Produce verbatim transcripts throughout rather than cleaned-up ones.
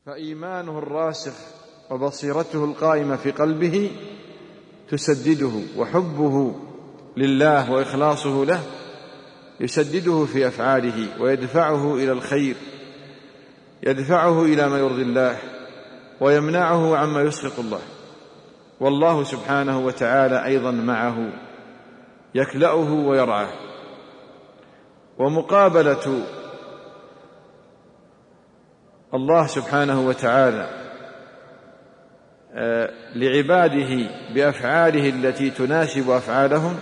فإيمانه الراسخ وبصيرته القائمة في قلبه تسدده، وحبه لله وإخلاصه له يسدده في أفعاله ويدفعه إلى الخير، يدفعه إلى ما يرضي الله ويمنعه عما يسخط الله. والله سبحانه وتعالى أيضا معه يكلأه ويرعاه. ومقابلة الله سبحانه وتعالى لعباده بأفعاله التي تناسب أفعالهم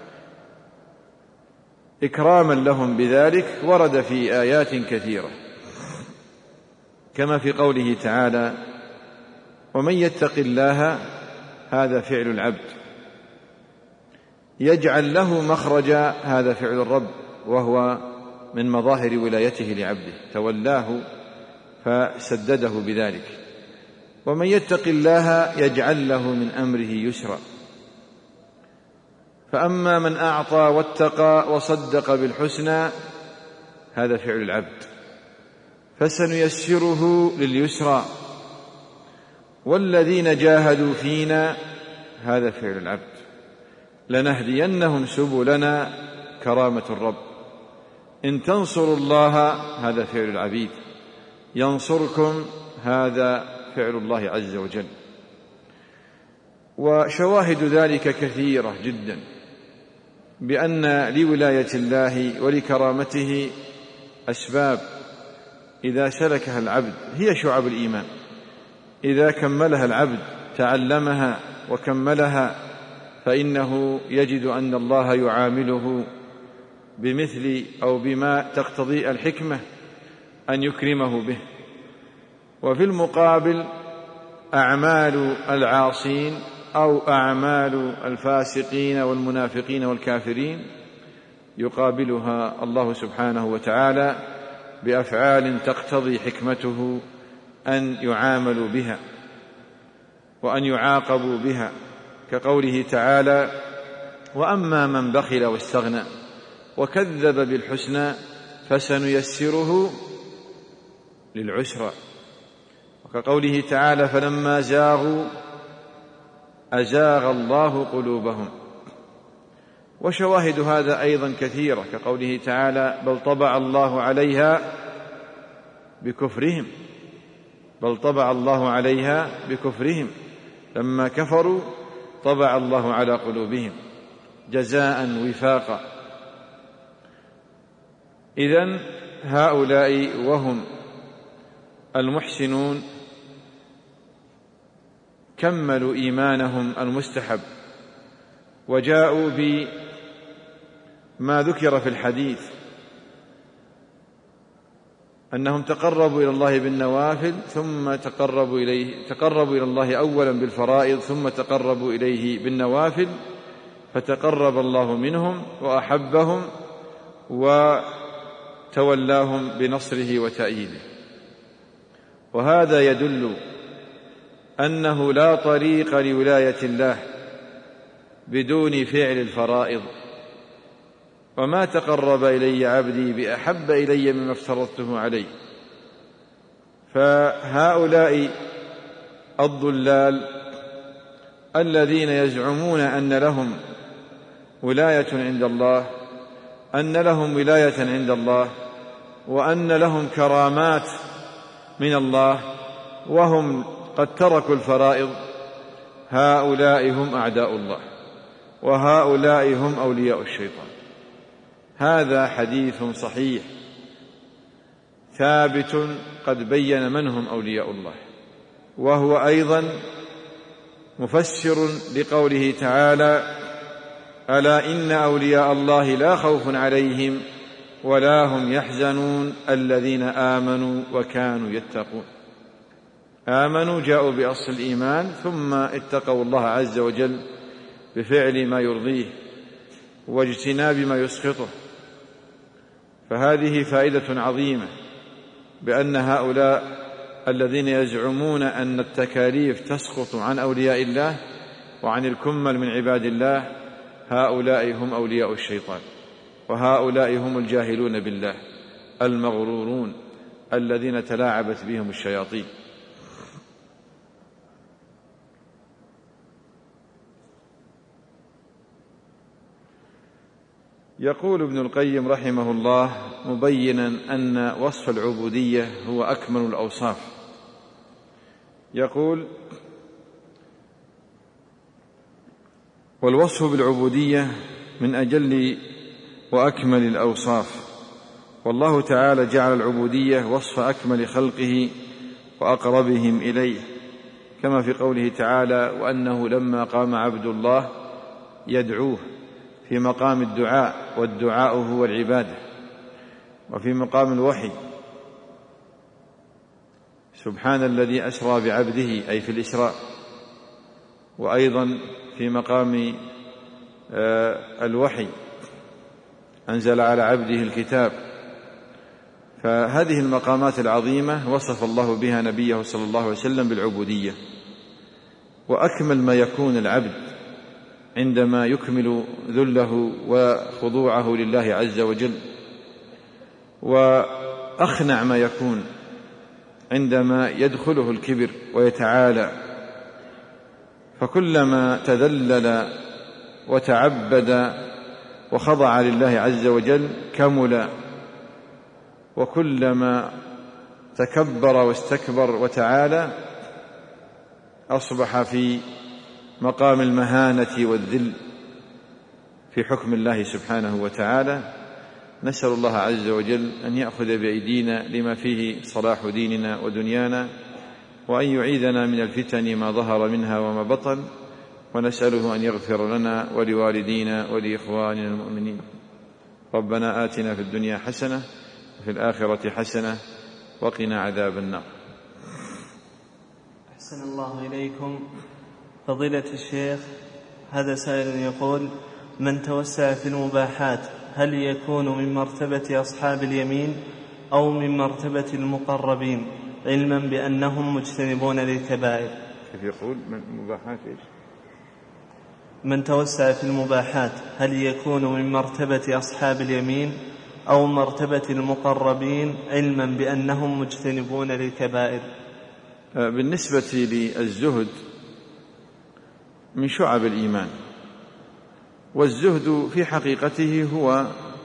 إكراما لهم بذلك ورد في آيات كثيرة، كما في قوله تعالى: ومن يتق الله، هذا فعل العبد، يجعل له مخرجا، هذا فعل الرب، وهو من مظاهر ولايته لعبده، تولاه فسدده بذلك. ومن يتق الله يجعل له من أمره يسرا. فأما من أعطى واتقى وصدق بالحسنى، هذا فعل العبد، فسنيسره لليسرى. والذين جاهدوا فينا، هذا فعل العبد، لنهدينهم سبلنا، كرامة الرب. إن تنصروا الله، هذا فعل العبيد، ينصركم، هذا فعل الله عز وجل. وشواهد ذلك كثيرة جدا، بأن لولاية الله ولكرامته أسباب إذا سلكها العبد هي شعب الإيمان، إذا كملها العبد تعلمها وكملها فإنه يجد أن الله يعامله بمثل أو بما تقتضي الحكمة أن يكرمه به. وفي المقابل أعمال العاصين أو أعمال الفاسقين والمنافقين والكافرين يقابلها الله سبحانه وتعالى بأفعال تقتضي حكمته أن يعاملوا بها وأن يعاقبوا بها، كقوله تعالى: وأما من بخل واستغنى وكذب بالحسنى فسنيسره للعسرى، وكقوله تعالى: فلما زاغوا أزاغ الله قلوبهم. وشواهد هذا أيضا كثيرة، كقوله تعالى: بل طبع الله عليها بكفرهم بل طبع الله عليها بكفرهم لما كفروا طبع الله على قلوبهم جزاء وفاقا. إذن هؤلاء وهم المحسنون كملوا إيمانهم المستحب، وجاءوا بما ذكر في الحديث أنهم تقربوا إلى الله بالنوافل ثم تقربوا إليه تقربوا إلى الله أولا بالفرائض ثم تقربوا إليه بالنوافل، فتقرب الله منهم وأحبهم وتولاهم بنصره وتأييده. وهذا يدل أنه لا طريق لولاية الله بدون فعل الفرائض. وما تقرب إلي عبدي بأحب إلي مما افترضته عليه. فهؤلاء الضلال الذين يزعمون أن لهم ولاية عند الله أن لهم ولاية عند الله وأن لهم كرامات من الله وهم قد تركوا الفرائض، هؤلاء هم أعداء الله، وهؤلاء هم أولياء الشيطان. هذا حديث صحيح ثابت قد بين من هم أولياء الله، وهو أيضا مفسر لقوله تعالى: ألا إن أولياء الله لا خوف عليهم ولا هم يحزنون الذين آمنوا وكانوا يتقون. آمنوا جاءوا بأصل الإيمان ثم اتقوا الله عز وجل بفعل ما يرضيه واجتناب ما يسخطه. فهذه فائدة عظيمة، بأن هؤلاء الذين يزعمون أن التكاليف تسقط عن أولياء الله وعن الكمل من عباد الله، هؤلاء هم أولياء الشيطان، وهؤلاء هم الجاهلون بالله المغرورون الذين تلاعبت بهم الشياطين. يقول ابن القيم رحمه الله مبينا أن وصف العبودية هو أكمل الأوصاف، يقول: والوصف بالعبودية من أجل وأكمل الأوصاف، والله تعالى جعل العبودية وصف أكمل خلقه وأقربهم إليه، كما في قوله تعالى: وأنه لما قام عبد الله يدعوه، في مقام الدعاء، والدعاء هو العبادة. وفي مقام الوحي: سبحان الذي أسرى بعبده، أي في الإسراء. وأيضا في مقام الوحي: أنزل على عبده الكتاب. فهذه المقامات العظيمة وصف الله بها نبيه صلى الله عليه وسلم بالعبودية. وأكمل ما يكون العبد عندما يكمل ذله وخضوعه لله عز وجل، وأخنع ما يكون عندما يدخله الكبر ويتعالى. فكلما تذلل وتعبد وخضع لله عز وجل كمل، وكلما تكبر واستكبر وتعالى أصبح في مقام المهانة والذل في حكم الله سبحانه وتعالى. نسأل الله عز وجل أن يأخذ بأيدينا لما فيه صلاح ديننا ودنيانا، وأن يعيذنا من الفتن ما ظهر منها وما بطن، ونسأله أن يغفر لنا ولوالدينا ولإخواننا المؤمنين. ربنا آتنا في الدنيا حسنة وفي الآخرة حسنة وقنا عذاب النار. أحسن الله إليكم فضيلة الشيخ. هذا سائل يقول: من توسع في المباحات هل يكون من مرتبة أصحاب اليمين أو من مرتبة المقربين، علما بأنهم مجتنبون للكبائر؟ كيف يقول؟ من مباحات إيش؟ من توسع في المباحات هل يكون من مرتبة أصحاب اليمين أو مرتبة المقربين، علما بأنهم مجتنبون للكبائر؟ بالنسبة للزهد من شعب الإيمان، والزهد في حقيقته هو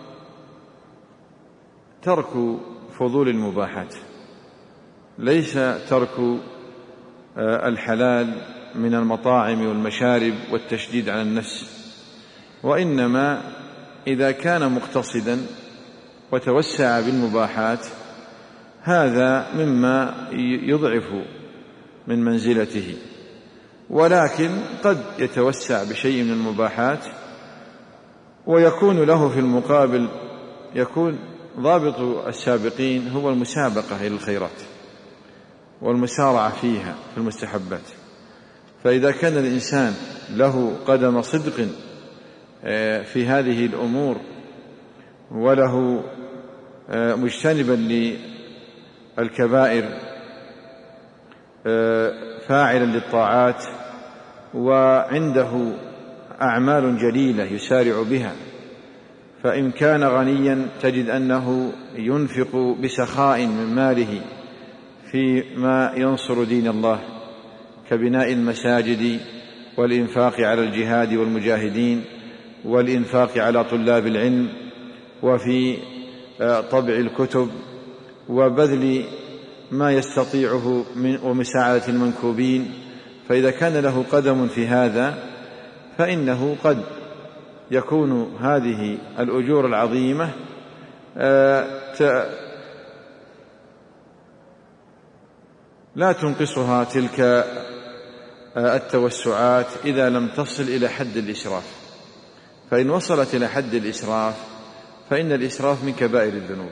ترك فضول المباحات، ليس ترك الحلال من المطاعم والمشارب والتشديد على النفس، وإنما إذا كان مقتصدا وتوسع بالمباحات هذا مما يضعف من منزلته. ولكن قد يتوسع بشيء من المباحات ويكون له في المقابل، يكون ضابط السابقين هو المسابقة إلى الخيرات والمسارعة فيها في المستحبات. فإذا كان الإنسان له قدم صدق في هذه الأمور وله مجتنبا للكبائر فاعلا للطاعات وعنده أعمال جليلة يسارع بها، فإن كان غنيا تجد أنه ينفق بسخاء من ماله فيما ينصر دين الله كبناء المساجد والإنفاق على الجهاد والمجاهدين والإنفاق على طلاب العلم وفي طبع الكتب وبذل ما يستطيعه من ومساعدة المنكوبين. فإذا كان له قدم في هذا فإنه قد يكون هذه الأجور العظيمة لا تنقصها تلك التوسعات إذا لم تصل إلى حد الإسراف. فإن وصلت إلى حد الإسراف فإن الإسراف من كبائر الذنوب.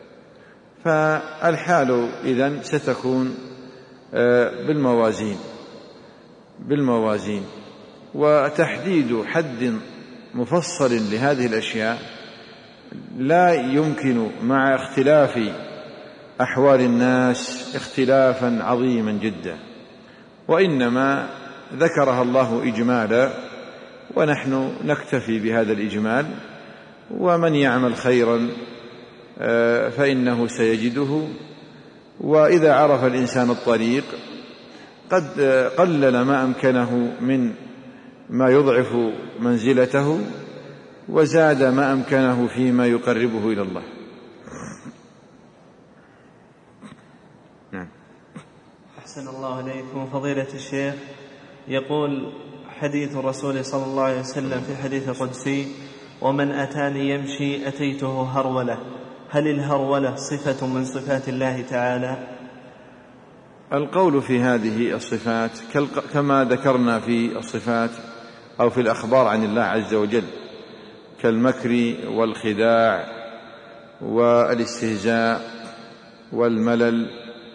فالحال إذن ستكون بالموازين بالموازين وتحديد حد مفصل لهذه الأشياء لا يمكن مع اختلاف أحوال الناس اختلافا عظيما جدا، وإنما ذكرها الله إجمالا ونحن نكتفي بهذا الإجمال. ومن يعمل خيرا فإنه سيجده، وإذا عرف الإنسان الطريق قد قلل ما أمكنه من ما يضعف منزلته وزاد ما أمكنه فيما يقربه إلى الله. نعم. أحسن الله إليكم فضيلة الشيخ. يقول حديث الرسول صلى الله عليه وسلم في الحديث القدسي: ومن أتاني يمشي أتيته هرولة. هل الهرولة صفة من صفات الله تعالى؟ القول في هذه الصفات كما ذكرنا في الصفات أو في الأخبار عن الله عز وجل، كالمكر والخداع والاستهزاء والملل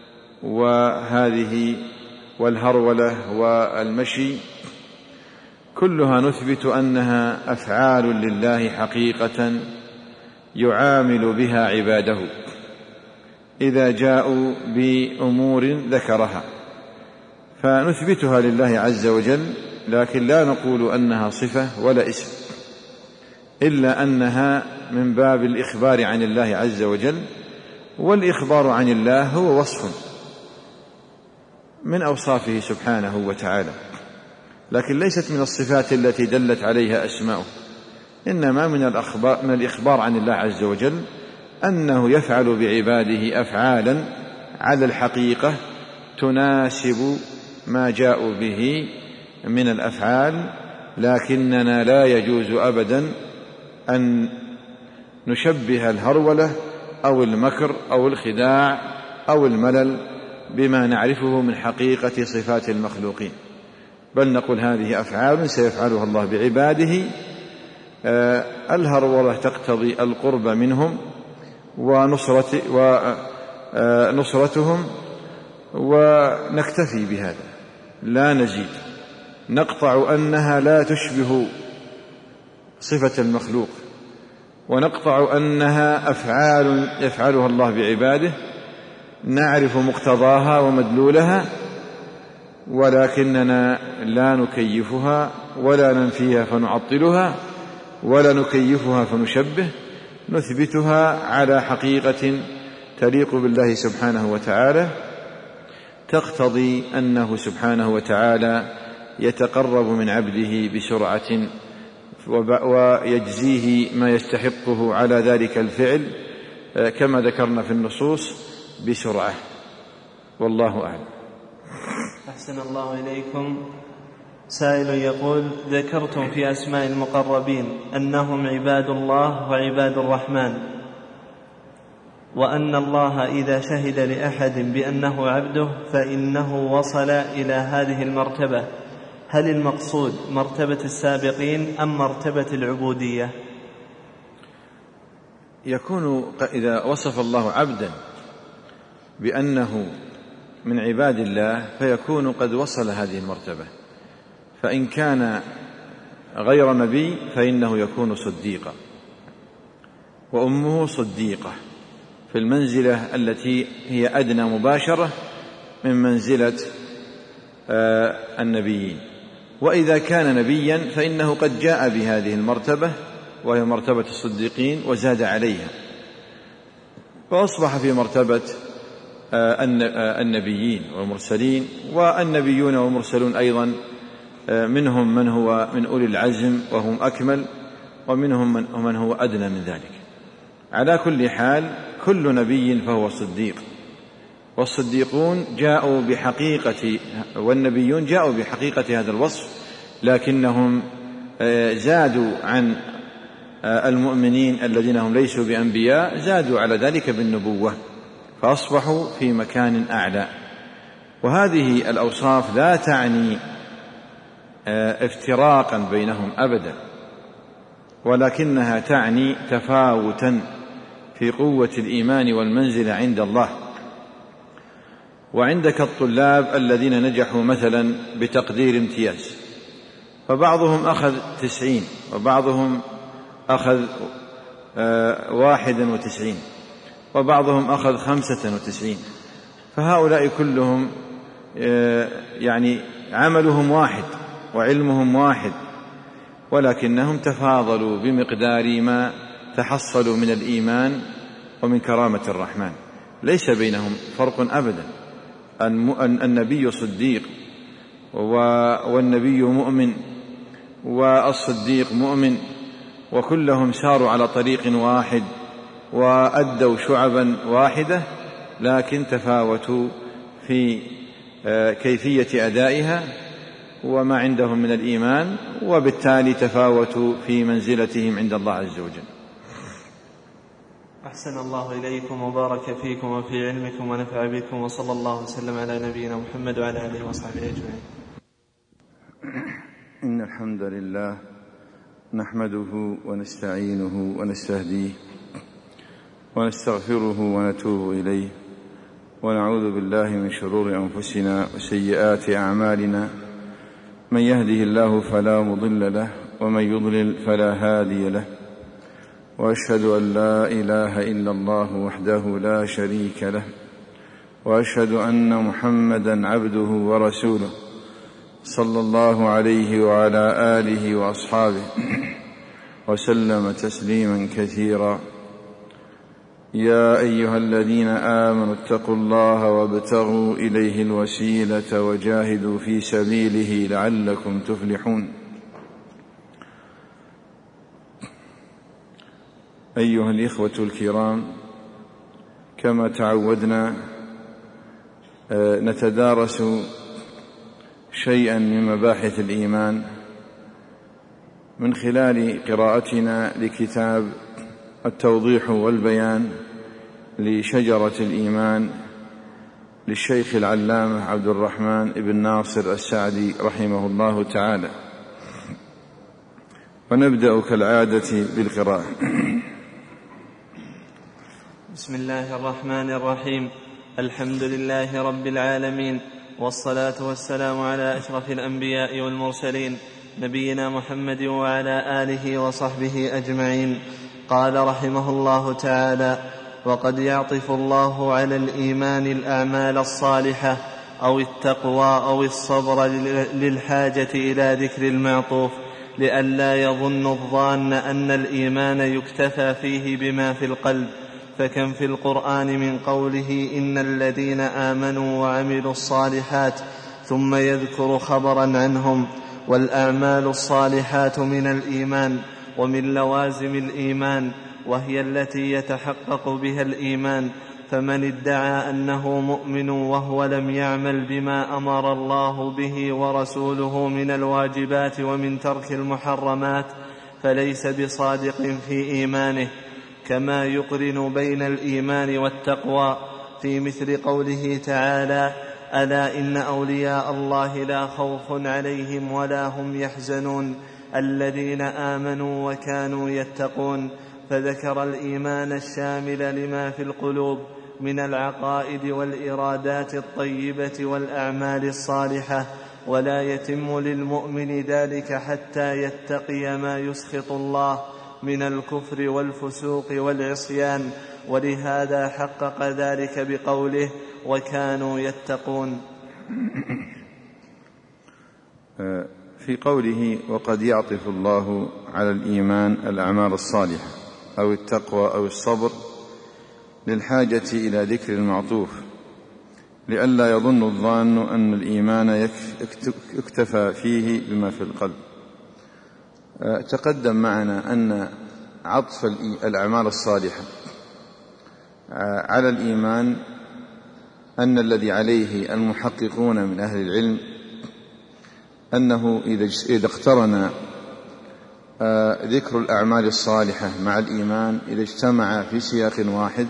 وهذه والهرولة والمشي، كلها نثبت أنها أفعال لله حقيقة يعامل بها عباده إذا جاءوا بأمور ذكرها، فنثبتها لله عز وجل، لكن لا نقول أنها صفة ولا اسم، إلا أنها من باب الإخبار عن الله عز وجل، والإخبار عن الله هو وصف من أوصافه سبحانه وتعالى، لكن ليست من الصفات التي دلت عليها أسماؤه، إنما من الأخبار من الإخبار عن الله عز وجل أنه يفعل بعباده أفعالا على الحقيقة تناسب ما جاءوا به من الأفعال، لكننا لا يجوز أبدا أن نشبه الهرولة أو المكر أو الخداع أو الملل بما نعرفه من حقيقة صفات المخلوقين، بل نقول هذه أفعال سيفعلها الله بعباده. آه الهرولة تقتضي القرب منهم ونصرة ونصرتهم، ونكتفي بهذا لا نزيد، نقطع أنها لا تشبه صفة المخلوق، ونقطع أنها أفعال يفعلها الله بعباده نعرف مقتضاها ومدلولها، ولكننا لا نكيفها ولا ننفيها فنعطلها ولا نكيفها فنشبه، نثبتها على حقيقة تليق بالله سبحانه وتعالى، تقتضي أنه سبحانه وتعالى يتقرب من عبده بسرعة ويجزيه ما يستحقه على ذلك الفعل كما ذكرنا في النصوص بسرعة، والله أعلم. أحسن الله إليكم. سائل يقول: ذكرتم في أسماء المقربين أنهم عباد الله وعباد الرحمن، وأن الله إذا شهد لأحد بأنه عبده فإنه وصل إلى هذه المرتبة، هل المقصود مرتبة السابقين أم مرتبة العبودية؟ يكون إذا وصف الله عبدا بأنه من عباد الله فيكون قد وصل هذه المرتبة، فإن كان غير نبي فإنه يكون صديقا، وأمه صديقة في المنزلة التي هي أدنى مباشرة من منزلة النبيين. وإذا كان نبيا فإنه قد جاء بهذه المرتبة وهي مرتبة الصديقين وزاد عليها، فأصبح في مرتبة النبيين والمرسلين، والنبيون والمرسلون أيضا منهم من هو من أولي العزم وهم أكمل، ومنهم من هو أدنى من ذلك. على كل حال كل نبي فهو صديق، والصديقون جاءوا بحقيقة والنبيون جاءوا بحقيقة هذا الوصف، لكنهم زادوا عن المؤمنين الذين هم ليسوا بأنبياء، زادوا على ذلك بالنبوة فأصبحوا في مكان أعلى. وهذه الأوصاف لا تعني افتراقا بينهم أبدا، ولكنها تعني تفاوتا في قوة الإيمان والمنزلة عند الله. وعندك الطلاب الذين نجحوا مثلا بتقدير امتياز، فبعضهم أخذ تسعين وبعضهم أخذ واحد وتسعين وبعضهم أخذ خمسة وتسعين، فهؤلاء كلهم يعني عملهم واحد وعلمهم واحد، ولكنهم تفاضلوا بمقدار ما تحصلوا من الإيمان ومن كرامة الرحمن، ليس بينهم فرق أبدا. النبي صديق والنبي مؤمن والصديق مؤمن، وكلهم ساروا على طريق واحد وأدوا شعبا واحدة، لكن تفاوتوا في كيفية أدائها وما عندهم من الإيمان، وبالتالي تفاوتوا في منزلتهم عند الله عز وجل. أحسن الله إليكم وبارك فيكم وفي علمكم ونفع بكم، وصلى الله وسلم على نبينا محمد وعلى آله وصحبه أجمعين. إن الحمد لله نحمده ونستعينه ونستهديه ونستغفره ونتوب إليه، ونعوذ بالله من شرور أنفسنا وسيئات أعمالنا، من يهده الله فلا مضل له ومن يضلل فلا هادي له، وأشهد أن لا إله إلا الله وحده لا شريك له، وأشهد أن محمدا عبده ورسوله صلى الله عليه وعلى آله وأصحابه وسلم تسليما كثيرا. يا أيها الذين آمنوا اتقوا الله وابتغوا إليه الوسيلة وجاهدوا في سبيله لعلكم تفلحون. أيها الإخوة الكرام، كما تعودنا نتدارس شيئا من مباحث الإيمان من خلال قراءتنا لكتاب التوضيح والبيان لشجرة الإيمان للشيخ العلامة عبد الرحمن بن ناصر السعدي رحمه الله تعالى. ونبدأ كالعادة بالقراءة. بسم الله الرحمن الرحيم. الحمد لله رب العالمين، والصلاة والسلام على أشرف الأنبياء والمرسلين، نبينا محمد وعلى آله وصحبه أجمعين. قال رحمه الله تعالى: وقد يعطف الله على الإيمان الأعمال الصالحة أو التقوى أو الصبر للحاجة إلى ذكر المعطوف، لئلا يظن الظان أن الإيمان يكتفى فيه بما في القلب، فكم في القرآن من قوله إن الذين آمنوا وعملوا الصالحات ثم يذكر خبرا عنهم. والأعمال الصالحات من الإيمان ومن لوازم الإيمان، وهي التي يتحقق بها الإيمان. فمن ادعى أنه مؤمن وهو لم يعمل بما أمر الله به ورسوله من الواجبات ومن ترك المحرمات فليس بصادق في إيمانه، كما يقرن بين الإيمان والتقوى في مثل قوله تعالى: ألا إن أولياء الله لا خوف عليهم ولا هم يحزنون الذين آمنوا وكانوا يتقون. فذكر الإيمان الشامل لما في القلوب من العقائد والإرادات الطيبة والأعمال الصالحة، ولا يتم للمؤمن ذلك حتى يتقي ما يسخط الله من الكفر والفسوق والعصيان، ولهذا حقق ذلك بقوله: وكانوا يتقون. في قوله: وقد يعطف الله على الإيمان الأعمال الصالحة أو التقوى أو الصبر للحاجة إلى ذكر المعطوف، لئلا يظن الظان أن الإيمان يكتفى فيه بما في القلب. تقدم معنا أن عطف الأعمال الصالحة على الإيمان أن الذي عليه المحققون من أهل العلم أنه إذا اقترن ذكر الأعمال الصالحة مع الإيمان، إذا اجتمع في سياق واحد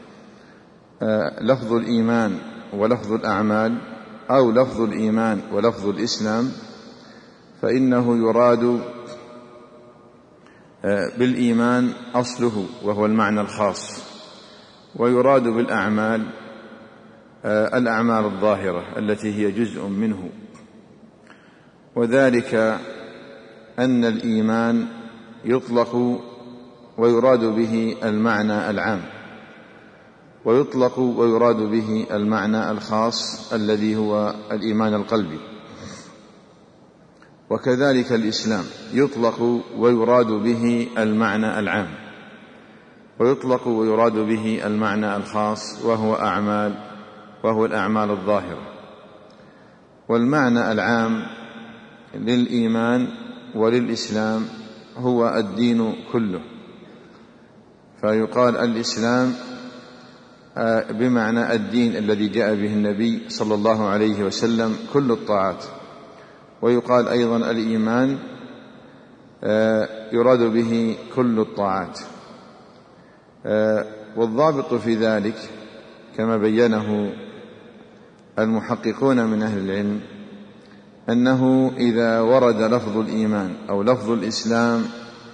لفظ الإيمان ولفظ الأعمال أو لفظ الإيمان ولفظ الإسلام، فإنه يراد بالإيمان أصله وهو المعنى الخاص، ويراد بالأعمال الأعمال الظاهرة التي هي جزء منه. وذلك أن الإيمان يطلق ويراد به المعنى العام، ويطلق ويراد به المعنى الخاص الذي هو الإيمان القلبي. وكذلك الإسلام يطلق ويراد به المعنى العام، ويطلق ويراد به المعنى الخاص وهو أعمال وهو الأعمال الظاهرة. والمعنى العام للإيمان وللإسلام هو الدين كله، فيقال الإسلام بمعنى الدين الذي جاء به النبي صلى الله عليه وسلم كل الطاعات. ويقال أيضا الإيمان يراد به كل الطاعات. والضابط في ذلك كما بينه المحققون من أهل العلم أنه إذا ورد لفظ الإيمان أو لفظ الإسلام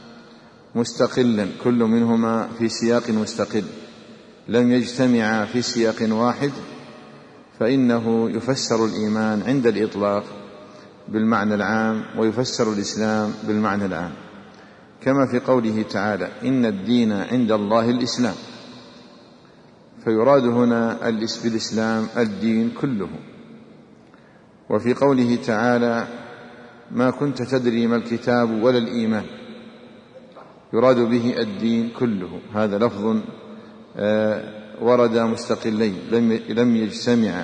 مستقلا كل منهما في سياق مستقل لم يجتمعا في سياق واحد، فإنه يفسر الإيمان عند الإطلاق بالمعنى العام، ويفسر الإسلام بالمعنى العام، كما في قوله تعالى إن الدين عند الله الإسلام، فيراد هنا بالإسلام الدين كله. وفي قوله تعالى ما كنت تدري ما الكتاب ولا الإيمان، يراد به الدين كله. هذا لفظ ورد مستقلين لم يجتمعا،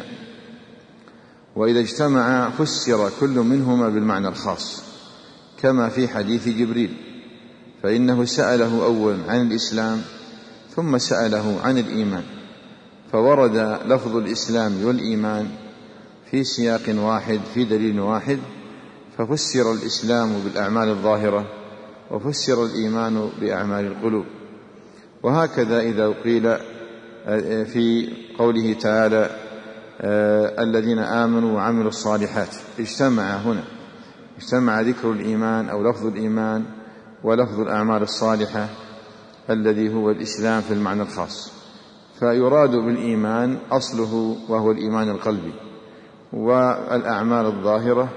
وإذا اجتمعا فسر كل منهما بالمعنى الخاص، كما في حديث جبريل، فإنه سأله أولا عن الإسلام ثم سأله عن الإيمان، فورد لفظ الإسلام والإيمان في سياق واحد في دليل واحد، ففسر الإسلام بالأعمال الظاهرة وفسر الإيمان بأعمال القلوب. وهكذا إذا قيل في قوله تعالى الذين آمنوا وعملوا الصالحات، اجتمع هنا اجتمع ذكر الإيمان أو لفظ الإيمان ولفظ الأعمال الصالحة الذي هو الإسلام في المعنى الخاص، فيراد بالإيمان أصله وهو الإيمان القلبي، والأعمال الظاهرة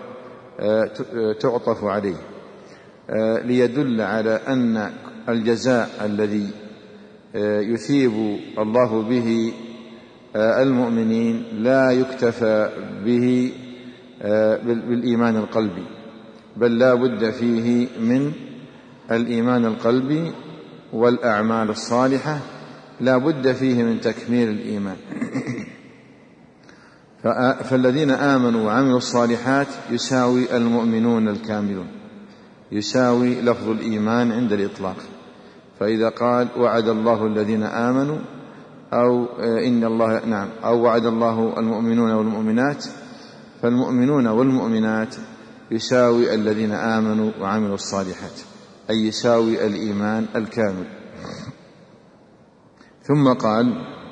تعطف عليه ليدل على أن الجزاء الذي يثيب الله به المؤمنين لا يكتفى به بالإيمان القلبي، بل لا بد فيه من الإيمان القلبي والأعمال الصالحة، لا بد فيه من تكميل الإيمان. فالذين آمنوا وعملوا الصالحات يساوي المؤمنون الكاملون، يساوي لفظ الإيمان عند الإطلاق. فإذا قال وعد الله الذين آمنوا أو إن الله نعم أو وعد الله المؤمنون والمؤمنات، فالمؤمنون والمؤمنات يساوي الذين آمنوا وعملوا الصالحات، أي يساوي الإيمان الكامل. ثم قال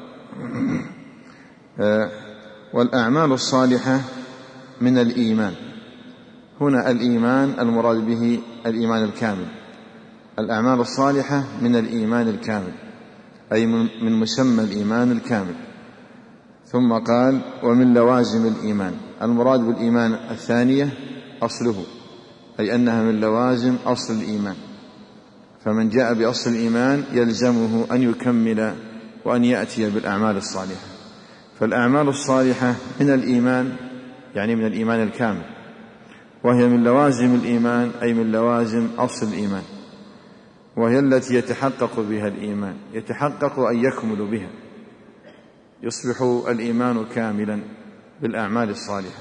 والأعمال الصالحة من الإيمان. هنا الإيمان المراد به الإيمان الكامل، الأعمال الصالحة من الإيمان الكامل، أي من مسمى الإيمان الكامل. ثم قال ومن لوازم الإيمان، المراد بالإيمان الثانية أصله، أي أنها من لوازم أصل الإيمان، فمن جاء بأصل الإيمان يلزمه أن يكمل وأن يأتي بالأعمال الصالحة. فالأعمال الصالحة من الإيمان يعني من الإيمان الكامل، وهي من لوازم الإيمان أي من لوازم أصل الإيمان، وهي التي يتحقق بها الإيمان، يتحقق أن يكمل بها، يصبح الإيمان كاملا بالأعمال الصالحة.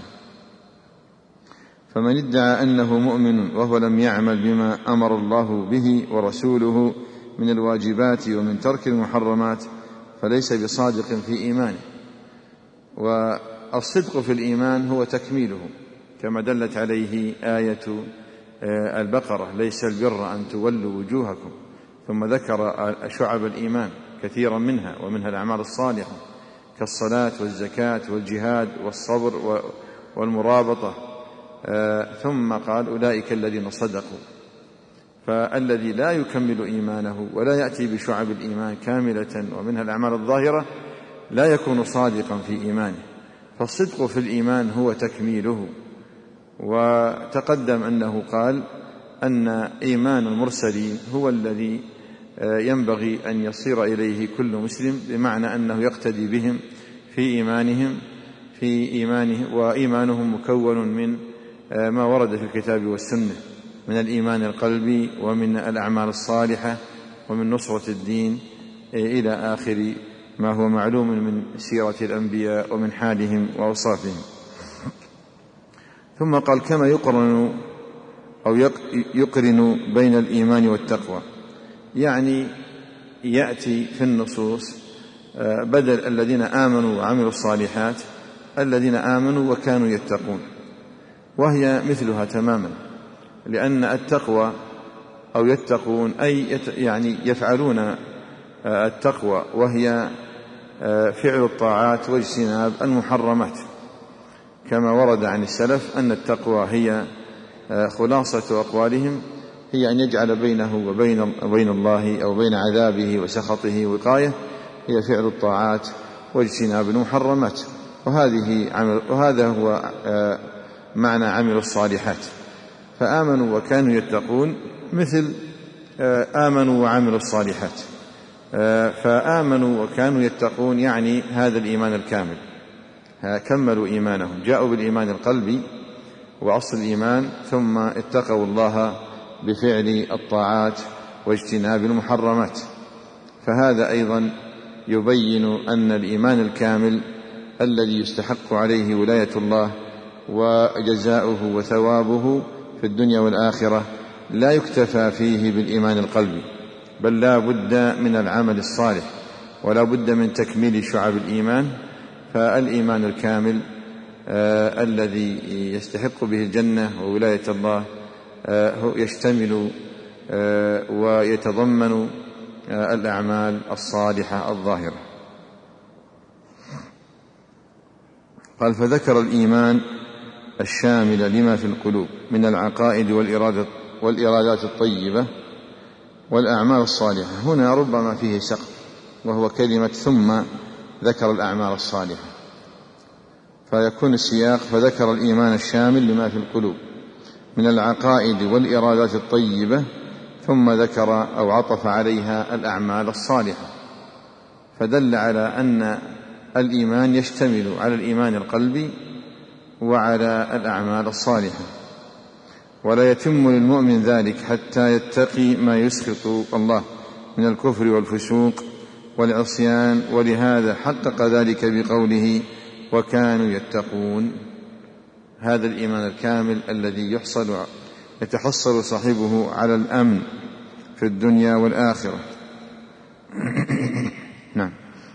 فمن ادعى أنه مؤمن وهو لم يعمل بما أمر الله به ورسوله من الواجبات ومن ترك المحرمات فليس بصادق في إيمانه. والصدق في الإيمان هو تكميله، كما دلت عليه آية البقرة ليس البر أن تولوا وجوهكم، ثم ذكر شعب الإيمان كثيرا منها ومنها الأعمال الصالحة كالصلاة والزكاة والجهاد والصبر والمرابطة، ثم قال أولئك الذين صدقوا. فالذي لا يكمل إيمانه ولا يأتي بشعب الإيمان كاملة ومنها الأعمال الظاهرة لا يكون صادقا في إيمانه. فالصدق في الإيمان هو تكميله. وتقدم أنه قال أن إيمان المرسلين هو الذي ينبغي أن يصير إليه كل مسلم، بمعنى أنه يقتدي بهم في إيمانهم في إيمانه وإيمانهم مكون من ما ورد في الكتاب والسنة من الإيمان القلبي ومن الأعمال الصالحة ومن نصرة الدين إلى آخر ما هو معلوم من سيرة الأنبياء ومن حالهم وأوصافهم. ثم قال كما يقرن أو يقرن بين الإيمان والتقوى، يعني يأتي في النصوص بدل الذين آمنوا وعملوا الصالحات الذين آمنوا وكانوا يتقون، وهي مثلها تماما، لأن التقوى أو يتقون أي يعني يفعلون التقوى، وهي فعل الطاعات واجتناب المحرمات، كما ورد عن السلف أن التقوى هي خلاصة أقوالهم هي أن يجعل بينه وبين الله أو بين عذابه وسخطه وقاية، هي فعل الطاعات واجتناب المحرمات، وهذه عمل وهذا هو معنى عمل الصالحات. فآمنوا وكانوا يتقون مثل آمنوا وعملوا الصالحات. فآمنوا وكانوا يتقون يعني هذا الإيمان الكامل، كملوا إيمانهم، جاءوا بالإيمان القلبي وأصل الإيمان، ثم اتقوا الله بفعل الطاعات واجتناب المحرمات. فهذا أيضا يبين أن الإيمان الكامل الذي يستحق عليه ولاية الله وجزاؤه وثوابه في الدنيا والآخرة لا يكتفى فيه بالإيمان القلبي، بل لا بد من العمل الصالح، ولا بد من تكميل شعب الإيمان. فالإيمان الكامل آه الذي يستحق به الجنة وولاية الله آه يشتمل آه ويتضمن آه الأعمال الصالحة الظاهرة. قال: فذكر الإيمان الشامل لما في القلوب من العقائد والإرادة والإرادات الطيبة والأعمال الصالحة. هنا ربما فيه سقط، وهو كلمة ثم ذكر الأعمال الصالحة، فيكون السياق: فذكر الإيمان الشامل لما في القلوب من العقائد والإرادات الطيبة، ثم ذكر أو عطف عليها الأعمال الصالحة، فدل على أن الإيمان يشتمل على الإيمان القلبي وعلى الأعمال الصالحة، ولا يتم للمؤمن ذلك حتى يتقي ما يسخط الله من الكفر والفسوق والعصيان، ولهذا حقق ذلك بقوله: وكانوا يتقون. هذا الإيمان الكامل الذي يحصل يتحصل صاحبه على الأمن في الدنيا والآخرة. نعم.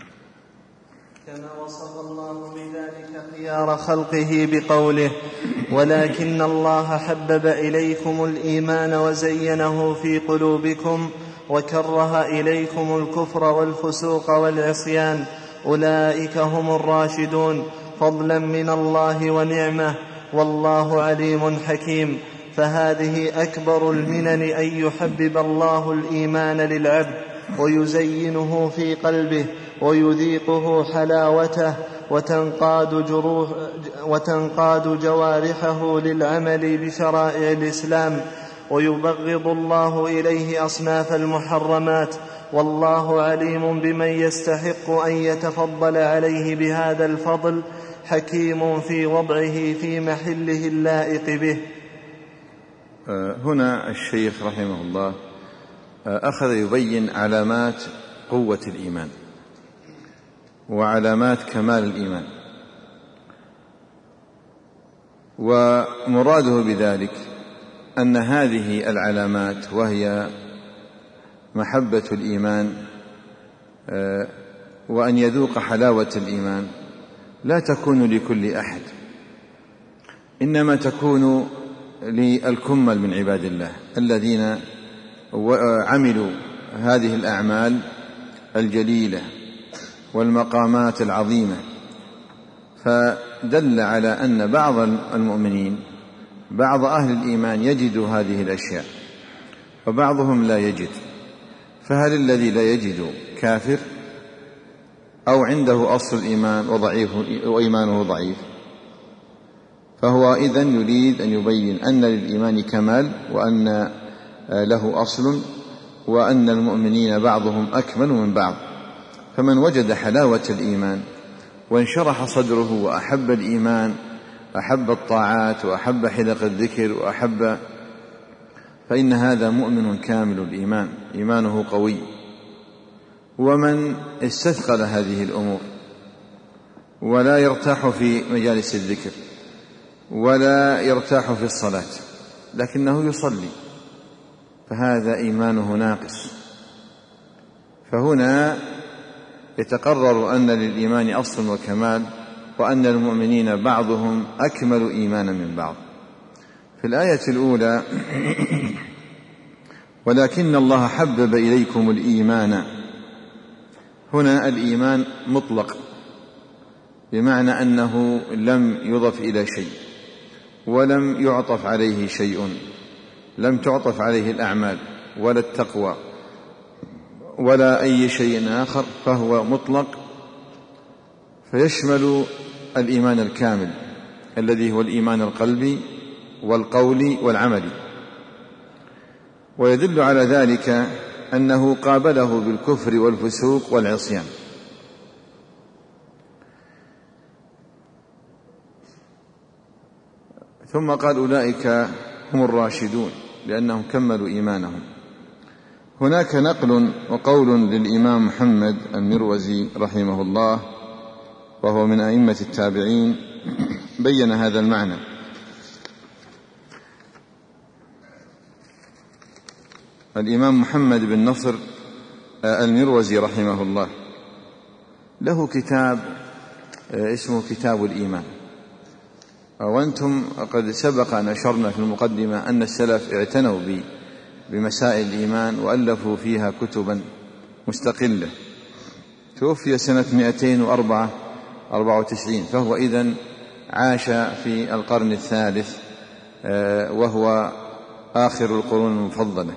كما وصف الله بذلك خيار خلقه بقوله: ولكن الله حبب إليكم الإيمان وزينه في قلوبكم وكره إليكم الكفر والفسوق والعصيان، أولئك هم الراشدون، فضلا من الله ونعمة، والله عليم حكيم. فهذه أكبر المنن أن يحبب الله الإيمان للعبد ويزينه في قلبه ويذيقه حلاوته، وتنقاد, جروح وتنقاد جوارحه للعمل بشرائع الإسلام، ويبغض الله إليه أصناف المحرمات. والله عليم بمن يستحق أن يتفضل عليه بهذا الفضل، حكيم في وضعه في محله اللائق به. هنا الشيخ رحمه الله أخذ يبين علامات قوة الإيمان وعلامات كمال الإيمان، ومراده بذلك أن هذه العلامات وهي محبة الإيمان وأن يذوق حلاوة الإيمان لا تكون لكل أحد، إنما تكون للكمل من عباد الله الذين عملوا هذه الأعمال الجليلة والمقامات العظيمة. فدل على أن بعض المؤمنين بعض أهل الإيمان يجد هذه الأشياء وبعضهم لا يجد، فهل الذي لا يجد كافر أو عنده أصل الإيمان وضعيف وإيمانه ضعيف؟ فهو إذن يريد أن يبين أن للإيمان كمال وأن له أصل وأن المؤمنين بعضهم أكمل من بعض. فمن وجد حلاوة الإيمان وانشرح صدره وأحب الإيمان، أحب الطاعات وأحب حلق الذكر وأحب، فإن هذا مؤمن كامل الإيمان، إيمانه قوي. ومن استثقل هذه الأمور ولا يرتاح في مجالس الذكر ولا يرتاح في الصلاة لكنه يصلي، فهذا إيمانه ناقص. فهنا يتقرر أن للإيمان أصل وكمال، وأن المؤمنين بعضهم أكمل إيمانا من بعض. في الآية الأولى ولكن الله حبب إليكم الإيمان، هنا الإيمان مطلق، بمعنى أنه لم يضف إلى شيء ولم يعطف عليه شيء، لم تعطف عليه الأعمال ولا التقوى ولا أي شيء آخر، فهو مطلق، فيشمل الإيمان الكامل الذي هو الإيمان القلبي والقولي والعملي. ويدل على ذلك أنه قابله بالكفر والفسوق والعصيان. ثم قال أولئك هم الراشدون لأنهم كملوا إيمانهم. هناك نقل وقول للإمام محمد المروزي رحمه الله، وهو من أئمة التابعين، بين هذا المعنى. الإمام محمد بن نصر المروزي رحمه الله له كتاب اسمه كتاب الإيمان، وأنتم قد سبق أن أشرنا في المقدمة أن السلف اعتنوا بمسائل الإيمان وألفوا فيها كتبا مستقلة. توفي سنة مئتين وأربعة وتسعين، فهو إذن عاش في القرن الثالث، وهو آخر القرون المفضلة.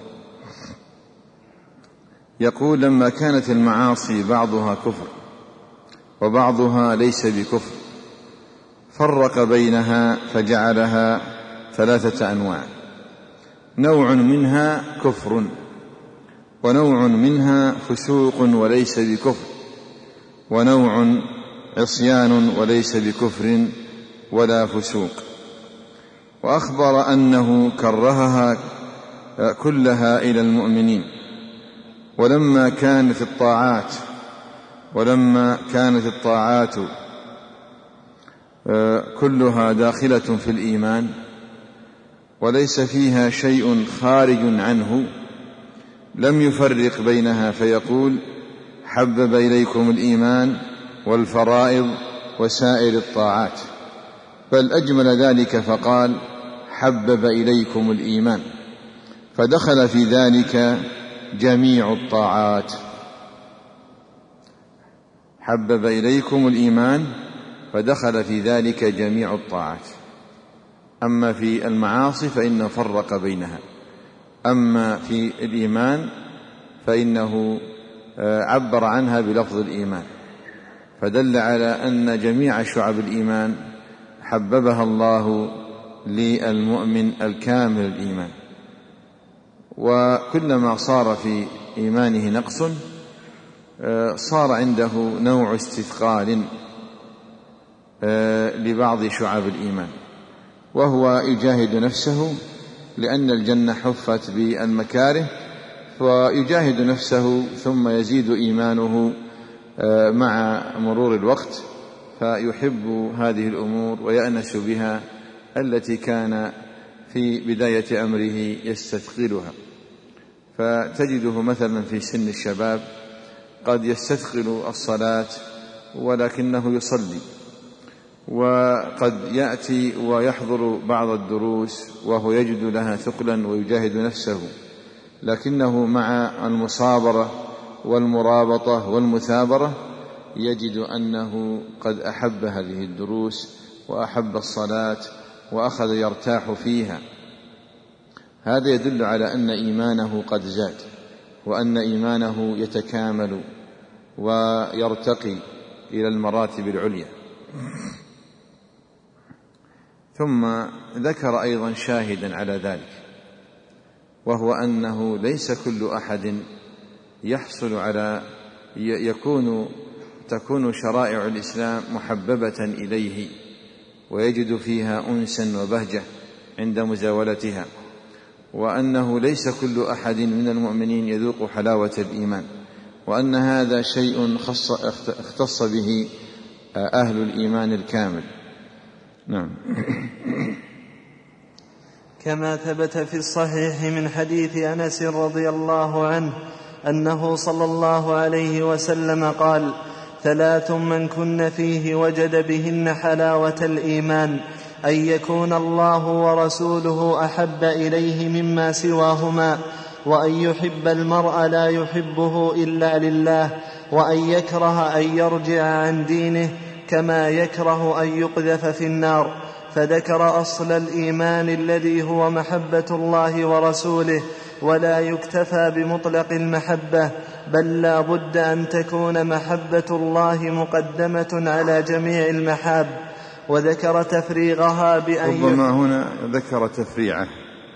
يقول: لما كانت المعاصي بعضها كفر وبعضها ليس بكفر فرق بينها فجعلها ثلاثة أنواع: نوع منها كفر، ونوع منها فسوق وليس بكفر، ونوع عصيان وليس بكفر ولا فسوق. وأخبر أنه كرهها كلها إلى المؤمنين. ولما كانت الطاعات ولما كانت الطاعات كلها داخلة في الإيمان وليس فيها شيء خارج عنه لم يفرق بينها، فيقول: حبب إليكم الإيمان والفرائض وسائر الطاعات، بل أجمل ذلك فقال: حبب إليكم الإيمان، فدخل في ذلك جميع الطاعات. حبب إليكم الإيمان فدخل في ذلك جميع الطاعات. أما في المعاصي فإنه فرق بينها، أما في الإيمان فإنه عبر عنها بلفظ الإيمان، فدل على أن جميع شعب الإيمان حببها الله للمؤمن الكامل الإيمان. وكلما صار في إيمانه نقص صار عنده نوع استثقال لبعض شعب الإيمان، وهو يجاهد نفسه، لأن الجنة حفت بالمكاره، فيجاهد نفسه ثم يزيد إيمانه مع مرور الوقت، فيحب هذه الأمور ويأنس بها التي كان في بداية أمره يستثقلها. فتجده مثلا في سن الشباب قد يستثقل الصلاة ولكنه يصلي، وقد يأتي ويحضر بعض الدروس وهو يجد لها ثقلا ويجاهد نفسه، لكنه مع المصابرة والمرابطة والمثابرة يجد أنه قد أحب هذه الدروس وأحب الصلاة وأخذ يرتاح فيها. هذا يدل على أن إيمانه قد زاد، وأن إيمانه يتكامل ويرتقي إلى المراتب العليا. ثم ذكر أيضا شاهدا على ذلك، وهو أنه ليس كل أحد يحصل على يكون تكون شرائع الإسلام محببة إليه ويجد فيها أنسا وبهجة عند مزاولتها، وأنه ليس كل أحد من المؤمنين يذوق حلاوة الإيمان، وأن هذا شيء خص اختص به أهل الإيمان الكامل. نعم. كما ثبت في الصحيح من حديث أنس رضي الله عنه أنه صلى الله عليه وسلم قال: ثلاث من كن فيه وجد بهن حلاوة الإيمان: أن يكون الله ورسوله أحب إليه مما سواهما، وأن يحب المرء لا يحبه إلا لله، وأن يكره أن يرجع عن دينه كما يكره أن يقذف في النار. فذكر أصل الإيمان الذي هو محبة الله ورسوله، ولا يكتفى بمطلق المحبة، بل لا بد أن تكون محبة الله مقدمة على جميع المحاب. وذكر تفريغها بأن ربما هنا ذكر تفريعه،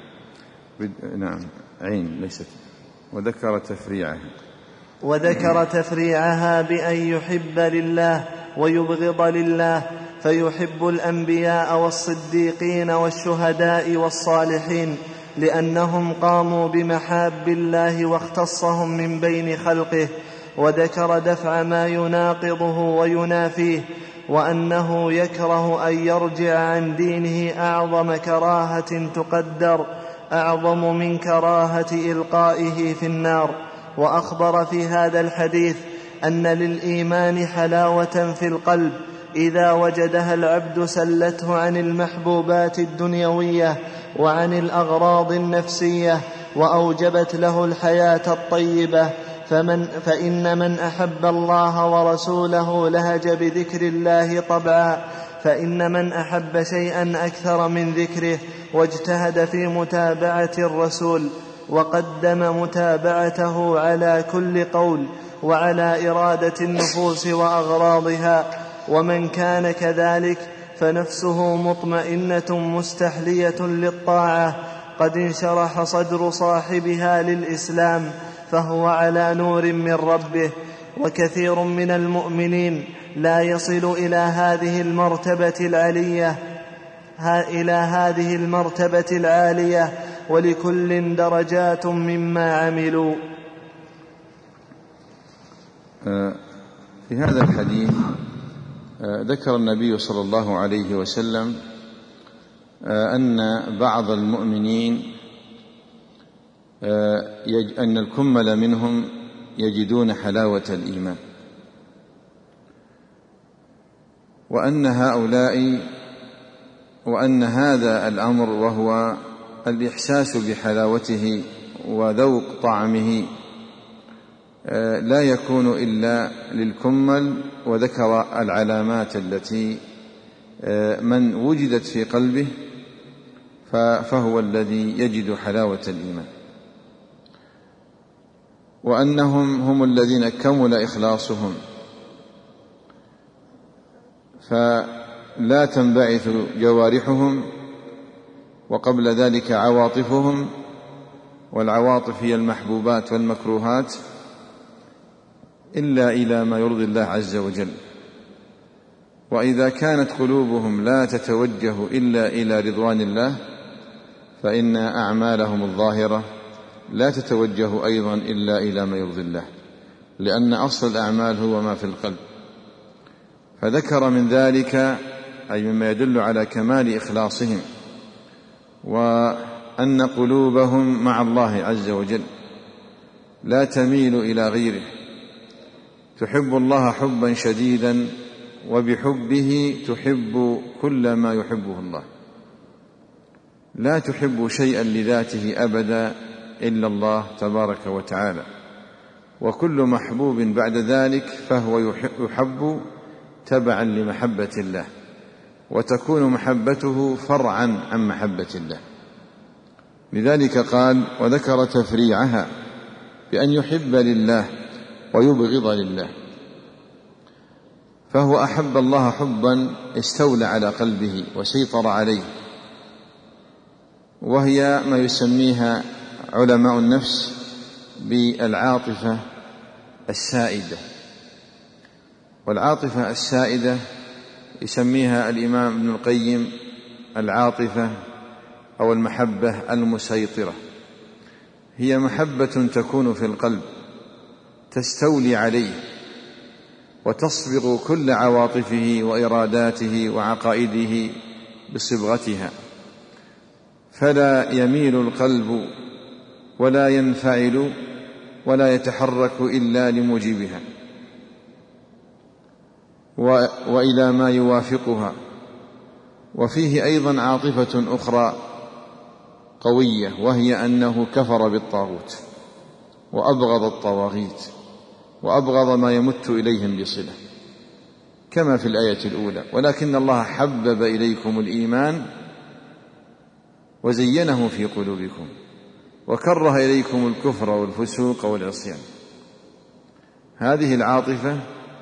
نعم عين ليست، وذكر تفريعه وذكر تفريعها بأن يحب لله ويبغض لله، فيحب الأنبياء والصديقين والشهداء والصالحين لأنهم قاموا بمحاب الله واختصهم من بين خلقه. وذكر دفع ما يناقضه وينافيه، وأنه يكره أن يرجع عن دينه أعظم كراهة تقدر، أعظم من كراهة إلقائه في النار. وأخبر في هذا الحديث أن للإيمان حلاوة في القلب إذا وجدها العبد سلته عن المحبوبات الدنيوية وعن الأغراض النفسية، وأوجبت له الحياة الطيبة. فمن فإن من أحب الله ورسوله لهج بذكر الله طبعا، فإن من أحب شيئا أكثر من ذكره واجتهد في متابعة الرسول وقدم متابعته على كل قول وعلى إرادة النفوس وأغراضها. ومن كان كذلك فنفسه مطمئنة مستحلية للطاعة، قد انشرح صدر صاحبها للإسلام، فهو على نور من ربه. وكثير من المؤمنين لا يصل إلى هذه المرتبة العلية إلى هذه المرتبة العالية، ولكل درجات مما عملوا. في هذا الحديث ذكر النبي صلى الله عليه وسلم أن بعض المؤمنين أن الكمل منهم يجدون حلاوة الإيمان، وأن هؤلاء وأن هذا الأمر وهو الإحساس بحلاوته وذوق طعمه لا يكون إلا للكمل. وذكر العلامات التي من وجدت في قلبه فهو الذي يجد حلاوة الإيمان، وأنهم هم الذين كمل إخلاصهم، فلا تنبعث جوارحهم وقبل ذلك عواطفهم، والعواطف هي المحبوبات والمكروهات، إلا إلى ما يرضي الله عز وجل. وإذا كانت قلوبهم لا تتوجه إلا إلى رضوان الله، فإن أعمالهم الظاهرة لا تتوجه أيضا إلا إلى ما يرضي الله، لأن أصل الأعمال هو ما في القلب. فذكر من ذلك أي مما يدل على كمال إخلاصهم، وأن قلوبهم مع الله عز وجل لا تميل إلى غيره، تحب الله حبا شديدا، وبحبه تحب كل ما يحبه الله، لا تحب شيئا لذاته أبدا إلا الله تبارك وتعالى. وكل محبوب بعد ذلك فهو يحب تبعا لمحبة الله، وتكون محبته فرعا عن محبة الله. لذلك قال: وذكر تفريعها بأن يحب لله ويبغض لله، فهو أحب الله حبا استولى على قلبه وسيطر عليه، وهي ما يسميها علماء النفس بالعاطفة السائدة. والعاطفة السائدة يسميها الإمام ابن القيم العاطفة أو المحبة المسيطرة، هي محبة تكون في القلب تستولي عليه وتصبغ كل عواطفه وإراداته وعقائده بصبغتها، فلا يميل القلب ولا ينفعل ولا يتحرك إلا لموجبها وإلى ما يوافقها. وفيه أيضا عاطفة أخرى قوية، وهي أنه كفر بالطاغوت وأبغض الطواغيت وأبغض ما يمت إليهم بصلة كما في الآية الأولى. ولكن الله حبب إليكم الإيمان وزينه في قلوبكم وكره إليكم الكفر والفسوق والعصيان. هذه العاطفة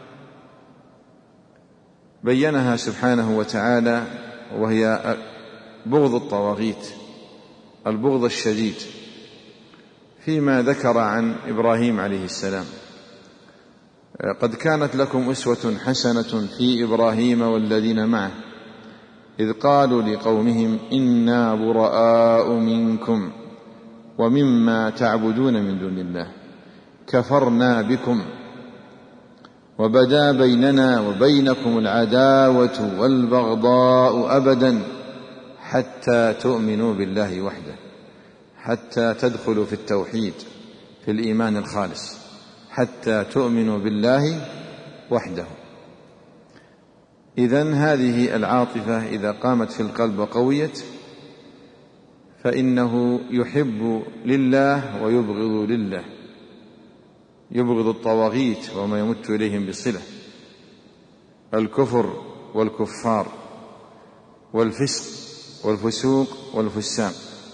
بينها سبحانه وتعالى، وهي بغض الطواغيت، البغض الشديد، فيما ذكر عن إبراهيم عليه السلام: قد كانت لكم أسوة حسنة في إبراهيم والذين معه إذ قالوا لقومهم إنا براء منكم ومما تعبدون من دون الله كفرنا بكم وبدا بيننا وبينكم العداوة والبغضاء أبدا حتى تؤمنوا بالله وحده، حتى تدخلوا في التوحيد في الإيمان الخالص، حتى تؤمنوا بالله وحده. إذن هذه العاطفة إذا قامت في القلب وقويت فإنه يحب لله ويبغض لله، يبغض الطواغيت وما يمت إليهم بصلة، الكفر والكفار والفسق والفسوق والفساق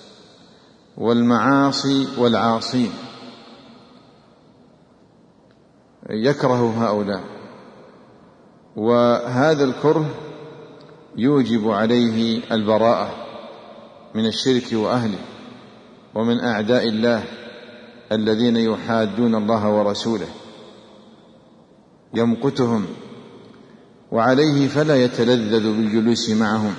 والمعاصي والعاصين، يكره هؤلاء. وهذا الكره يوجب عليه البراءة من الشرك وأهله ومن أعداء الله الذين يحادون الله ورسوله، يمقتهم، وعليه فلا يتلذذ بالجلوس معهم.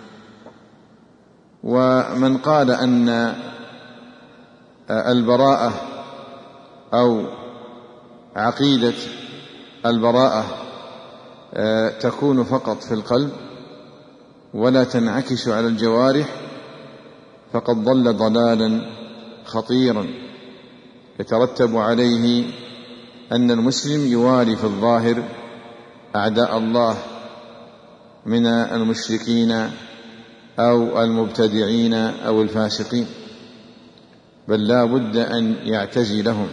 ومن قال أن البراءة أو عقيدة البراءة تكون فقط في القلب ولا تنعكس على الجوارح فقد ضل ضلالا خطيرا يترتب عليه أن المسلم يوالي في الظاهر أعداء الله من المشركين أو المبتدعين أو الفاسقين، بل لا بد أن يعتزلهم،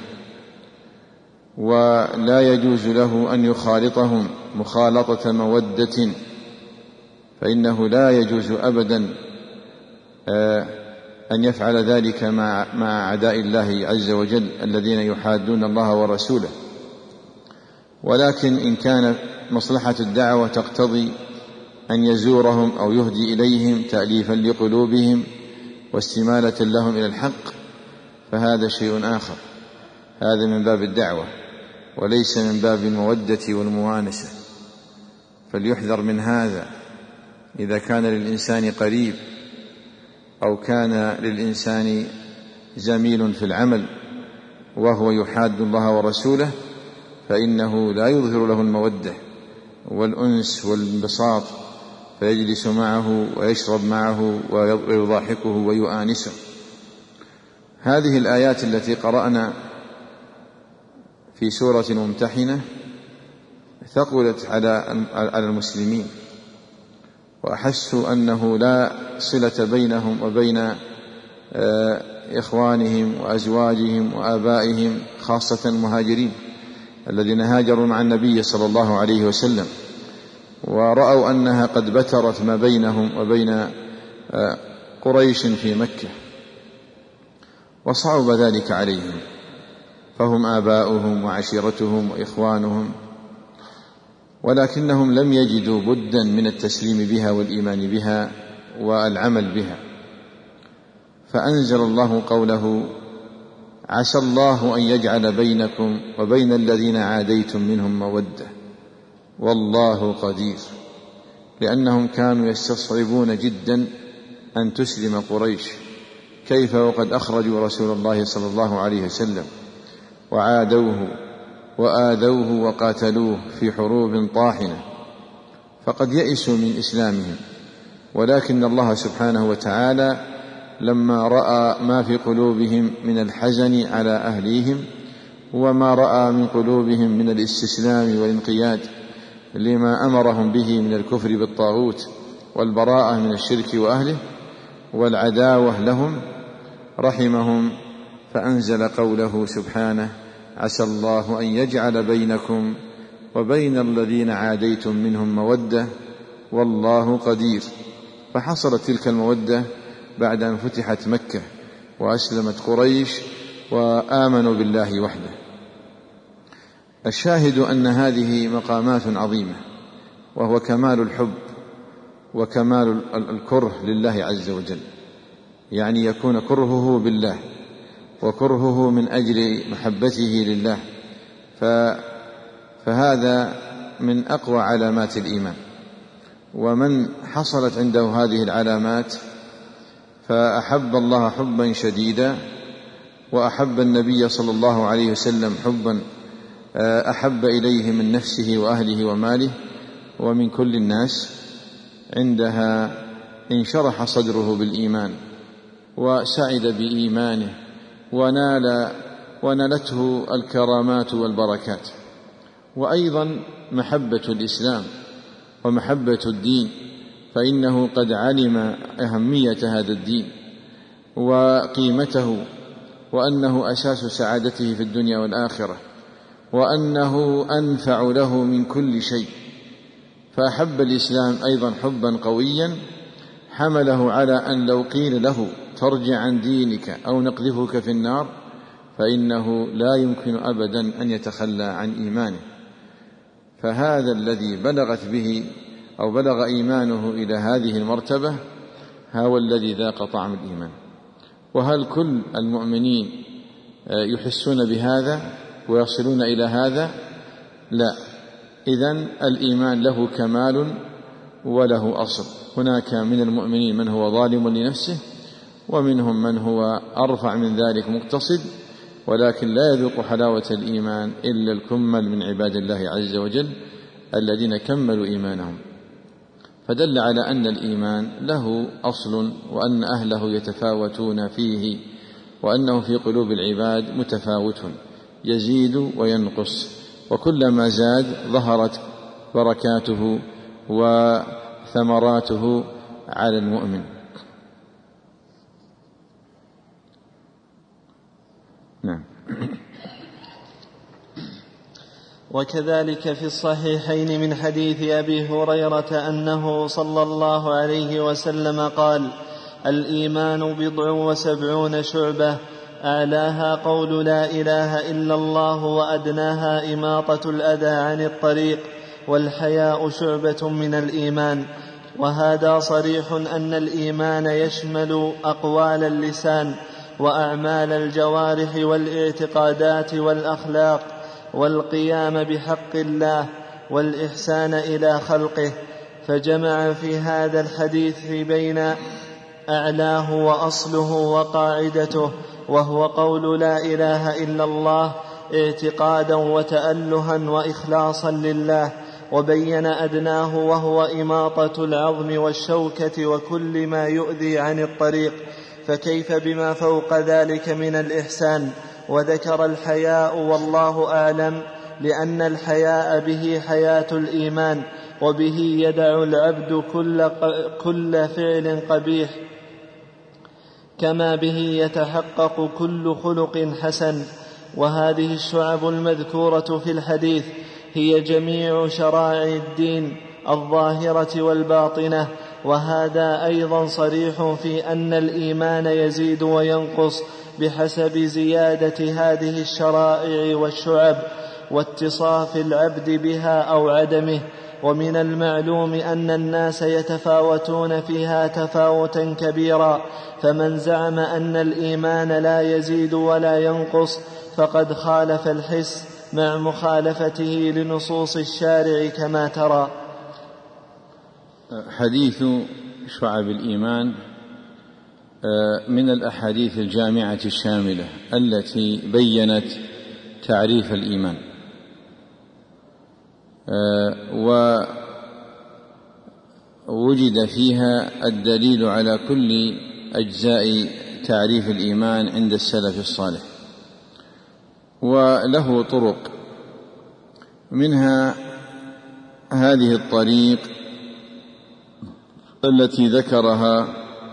ولا يجوز له أن يخالطهم مخالطة مودة، فإنه لا يجوز أبدا أن يفعل ذلك مع أعداء الله عز وجل الذين يحادون الله ورسوله. ولكن إن كان مصلحة الدعوة تقتضي أن يزورهم أو يهدي إليهم تأليفا لقلوبهم واستمالة لهم إلى الحق فهذا شيء آخر، هذا من باب الدعوة وليس من باب المودة والموانسة، فليحذر من هذا. إذا كان للإنسان قريب أو كان للإنسان زميل في العمل وهو يحاد الله ورسوله فإنه لا يظهر له المودة والأنس والانبساط، فيجلس معه ويشرب معه ويضاحكه ويؤانسه. هذه الآيات التي قرأنا في سورة الممتحنة ثقلت على المسلمين، وأحسوا أنه لا صلة بينهم وبين إخوانهم وأزواجهم وآبائهم، خاصة المهاجرين الذين هاجروا مع النبي صلى الله عليه وسلم، ورأوا أنها قد بترت ما بينهم وبين قريش في مكة، وصعب ذلك عليهم، فهم آباؤهم وعشيرتهم وإخوانهم، ولكنهم لم يجدوا بدا من التسليم بها والإيمان بها والعمل بها، فأنزل الله قوله: عسى الله أن يجعل بينكم وبين الذين عاديتم منهم مودة والله قدير، لأنهم كانوا يستصعبون جدا أن تسلم قريش، كيف وقد أخرجوا رسول الله صلى الله عليه وسلم وعادوه وآذوه وقاتلوه في حروب طاحنة، فقد يئسوا من إسلامهم، ولكن الله سبحانه وتعالى لما رأى ما في قلوبهم من الحزن على أهليهم، وما رأى من قلوبهم من الاستسلام والانقياد لما أمرهم به من الكفر بالطاغوت والبراءة من الشرك وأهله والعداوة لهم، رحمهم فأنزل قوله سبحانه: عسى الله أن يجعل بينكم وبين الذين عاديتم منهم مودة والله قدير. فحصلت تلك المودة بعد أن فتحت مكة وأسلمت قريش وآمنوا بالله وحده. الشاهد أن هذه مقامات عظيمة، وهو كمال الحب وكمال الكره لله عز وجل، يعني يكون كرهه بالله وكرهه من أجل محبته لله، فهذا من أقوى علامات الإيمان. ومن حصلت عنده هذه العلامات فأحب الله حبا شديدا، وأحب النبي صلى الله عليه وسلم حبا أحب إليه من نفسه وأهله وماله ومن كل الناس، عندها انشرح صدره بالإيمان وسعد بإيمانه ونال ونالته الكرامات والبركات. وأيضا محبة الإسلام ومحبة الدين، فإنه قد علم أهمية هذا الدين وقيمته، وأنه أساس سعادته في الدنيا والآخرة، وأنه أنفع له من كل شيء، فأحب الإسلام أيضا حبا قويا حمله على أن لو قيل له ترجع عن دينك أو نقذفك في النار فإنه لا يمكن أبدا أن يتخلى عن إيمانه. فهذا الذي بلغت به أو بلغ إيمانه إلى هذه المرتبة هو الذي ذاق طعم الإيمان. وهل كل المؤمنين يحسون بهذا ويصلون إلى هذا؟ لا. إذن الإيمان له كمال وله أصل. هناك من المؤمنين من هو ظالم لنفسه، ومنهم من هو أرفع من ذلك مقتصد، ولكن لا يذوق حلاوة الإيمان إلا الكمل من عباد الله عز وجل الذين كملوا إيمانهم. فدل على أن الإيمان له أصل، وأن أهله يتفاوتون فيه، وأنه في قلوب العباد متفاوت يزيد وينقص، وكلما زاد ظهرت بركاته وثمراته على المؤمن. نعم. وكذلك في الصحيحين من حديث أبي هريرة أنه صلى الله عليه وسلم قال: الإيمان بضع وسبعون شعبة، أعلاها قول لا إله إلا الله، وأدناها إماطة الأذى عن الطريق، والحياء شعبة من الإيمان. وهذا صريح أن الإيمان يشمل أقوال اللسان وأعمال الجوارح والاعتقادات والأخلاق، والقيام بحق الله والإحسان إلى خلقه، فجمع في هذا الحديث بين أعلاه وأصله وقاعدته، وهو قول لا إله إلا الله اعتقادا وتألها وإخلاصا لله، وبين أدناه وهو إماطة العظم والشوكة وكل ما يؤذي عن الطريق، فكيف بما فوق ذلك من الإحسان. وذكر الحياء والله أعلم، لأن الحياء به حياة الإيمان، وبه يدع العبد كل, كل فعل قبيح، كما به يتحقق كل خلق حسن. وهذه الشعب المذكورة في الحديث هي جميع شرائع الدين الظاهرة والباطنة. وهذا أيضا صريح في أن الإيمان يزيد وينقص بحسب زيادة هذه الشرائع والشعب واتصاف العبد بها أو عدمه. ومن المعلوم أن الناس يتفاوتون فيها تفاوتا كبيرا، فمن زعم أن الإيمان لا يزيد ولا ينقص فقد خالف الحس مع مخالفته لنصوص الشارع كما ترى. حديث شعب الإيمان من الأحاديث الجامعة الشاملة التي بيّنت تعريف الإيمان، ووجد فيها الدليل على كل أجزاء تعريف الإيمان عند السلف الصالح، وله طرق، منها هذه الطريق التي ذكرها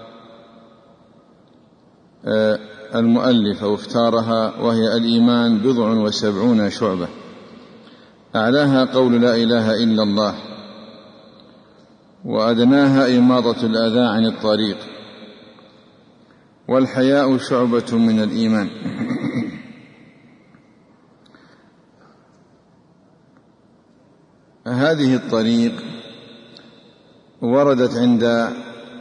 المؤلف أو اختارها، وهي الإيمان بضع وسبعون شعبة، أعلاها قول لا إله إلا الله، وأدناها إماطة الأذى عن الطريق، والحياء شعبة من الإيمان. هذه الطريق وردت عند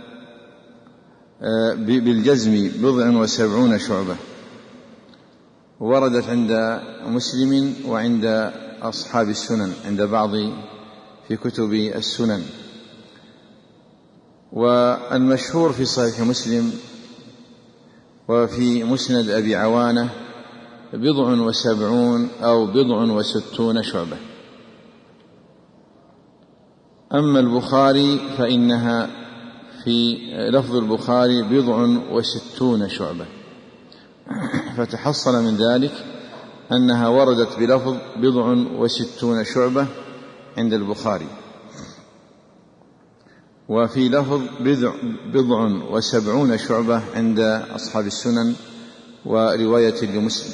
بالجزم بضع وسبعون شعبة، وردت عند مسلم وعند أصحاب السنن، عند بعض في كتب السنن. والمشهور في صحيح مسلم وفي مسند أبي عوانة بضع وسبعون أو بضع وستون شعبة. أما البخاري فإنها في لفظ البخاري بضع وستون شعبة، فتحصل من ذلك أنها وردت بلفظ بضع وستون شعبة عند البخاري، وفي لفظ بضع, بضع وسبعون شعبة عند أصحاب السنن ورواية لمسلم،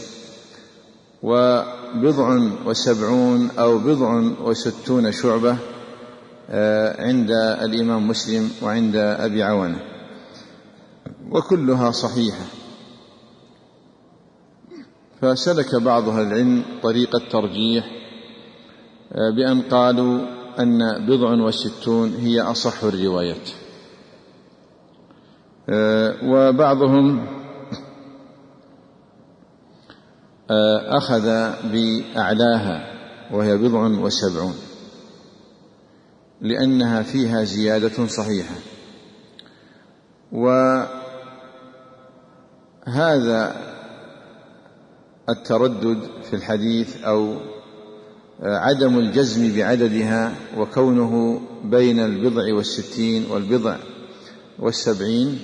وبضع وسبعون أو بضع وستون شعبة عند الإمام مسلم وعند أبي عوانة، وكلها صحيحة. فسلك بعض أهل العلم طريق الترجيح بأن قالوا أن بضع وستون هي أصح الروايات، وبعضهم أخذ بأعلاها وهي بضع وسبعون لأنها فيها زيادة صحيحة. وهذا التردد في الحديث أو عدم الجزم بعددها وكونه بين البضع والستين والبضع والسبعين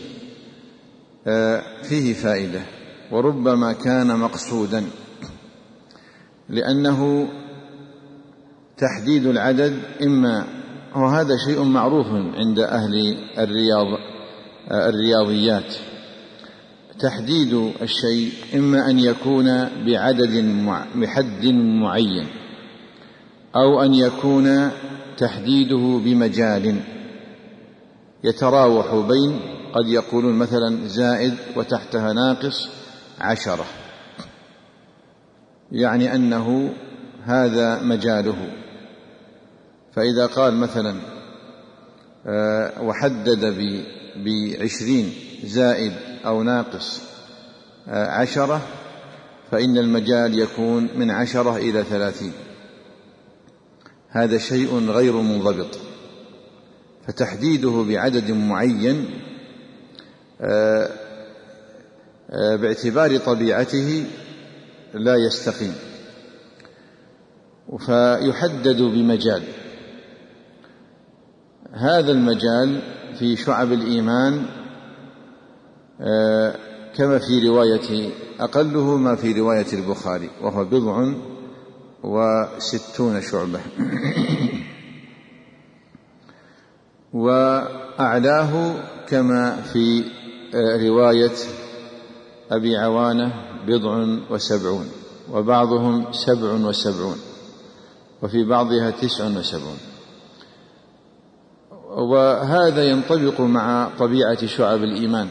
فيه فائدة، وربما كان مقصودا، لأنه تحديد العدد إما، وهذا شيء معروف عند أهل الرياض الرياضيات، تحديد الشيء إما أن يكون بعدد بحد معين، أو أن يكون تحديده بمجال يتراوح بين، قد يقولون مثلا زائد وتحتها ناقص عشرة، يعني أنه هذا مجاله. فإذا قال مثلا وحدد بعشرين زائد أو ناقص عشرة، فإن المجال يكون من عشرة إلى ثلاثين، هذا شيء غير منضبط. فتحديده بعدد معين باعتبار طبيعته لا يستقيم، فيحدد بمجال. هذا المجال في شعب الإيمان كما في رواية أقله ما في رواية البخاري، وهو بضع وستون شعبة. وأعلاه كما في رواية أبي عوانة بضع وسبعون، وبعضهم سبع وسبعون، وفي بعضها تسع وسبعون. وهذا ينطبق مع طبيعة شعب الإيمان،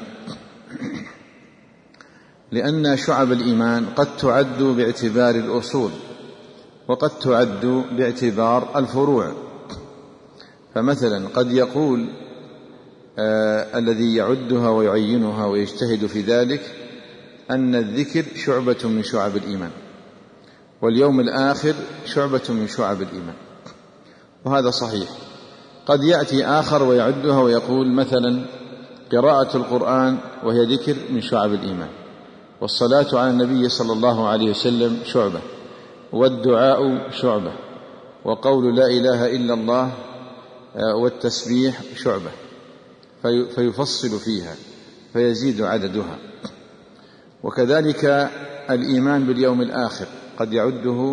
لأن شعب الإيمان قد تعد باعتبار الأصول، وقد تعد باعتبار الفروع. فمثلا قد يقول آه الذي يعدها ويعينها ويجتهد في ذلك أن الذكر شعبة من شعب الإيمان، واليوم الآخر شعبة من شعب الإيمان، وهذا صحيح. قد يأتي آخر ويعدها ويقول مثلا قراءة القرآن وهي ذكر من شعب الإيمان، والصلاة على النبي صلى الله عليه وسلم شعبة، والدعاء شعبة، وقول لا إله إلا الله والتسبيح شعبة، فيفصل فيها. فيزيد عددها. وكذلك الإيمان باليوم الآخر قد يعده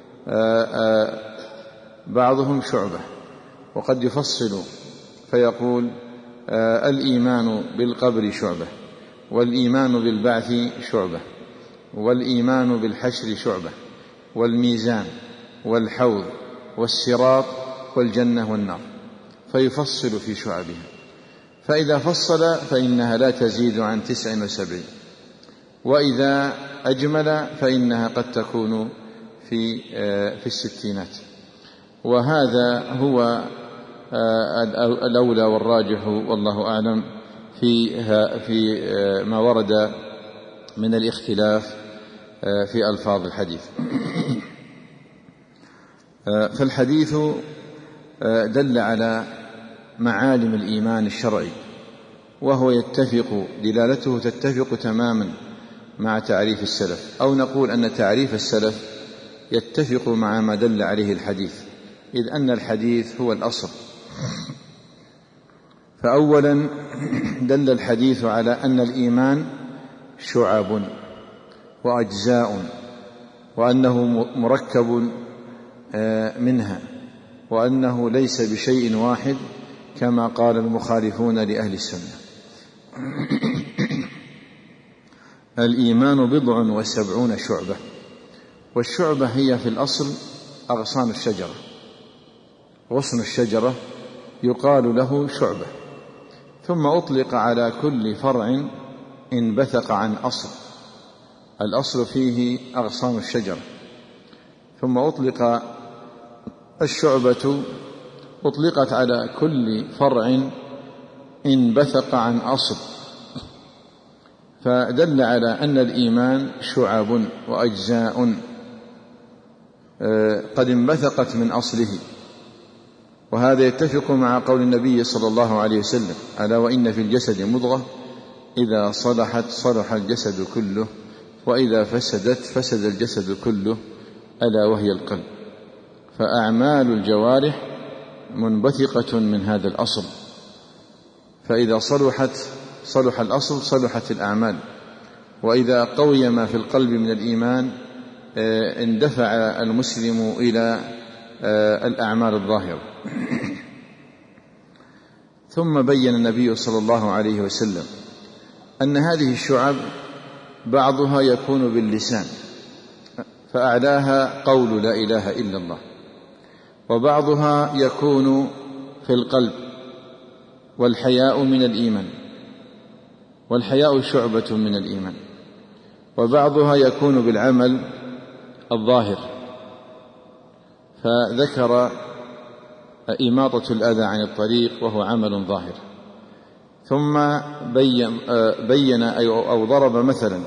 بعضهم شعبة، وقد يفصل فيقول الإيمان بالقبر شعبة، والإيمان بالبعث شعبة، والإيمان بالحشر شعبة، والميزان والحوض والصراط والجنة والنار، فيفصل في شعبها. فإذا فصل فإنها لا تزيد عن تسع وسبعين، وإذا أجمل فإنها قد تكون في في الستينات. وهذا هو الأولى والراجح والله أعلم في في ما ورد من الاختلاف في ألفاظ الحديث. فالحديث دل على معالم الإيمان الشرعي، وهو يتفق دلالته تتفق تماما مع تعريف السلف، أو نقول أن تعريف السلف يتفق مع ما دل عليه الحديث، إذ أن الحديث هو الأصل. فأولا دل الحديث على أن الإيمان شعب وأجزاء، وأنه مركب منها، وأنه ليس بشيء واحد كما قال المخالفون لأهل السنة. الإيمان بضع وسبعون شعبة، والشعبة هي في الأصل أغصان الشجرة، غصن الشجرة يقال له شعبة، ثم أطلق على كل فرع انبثق عن أصل، الأصل فيه أغصان الشجرة، ثم أطلق الشعبة أطلقت على كل فرع انبثق عن أصل، فدل على أن الإيمان شعب وأجزاء قد انبثقت من أصله. وهذا يتفق مع قول النبي صلى الله عليه وسلم: ألا وإن في الجسد مضغة إذا صلحت صلح الجسد كله، وإذا فسدت فسد الجسد كله، ألا وهي القلب. فأعمال الجوارح منبثقة من هذا الأصل، فإذا صلحت صلح الأصل صلحت الأعمال، وإذا قوي ما في القلب من الإيمان اندفع المسلم إلى الأعمال الظاهرة. ثم بين النبي صلى الله عليه وسلم أن هذه الشعب بعضها يكون باللسان، فأعلاها قول لا إله إلا الله، وبعضها يكون في القلب، والحياء من الإيمان، والحياء شعبة من الإيمان، وبعضها يكون بالعمل الظاهر، فذكر إماطة الأذى عن الطريق وهو عمل ظاهر. ثم بين, بين أو ضرب مثلا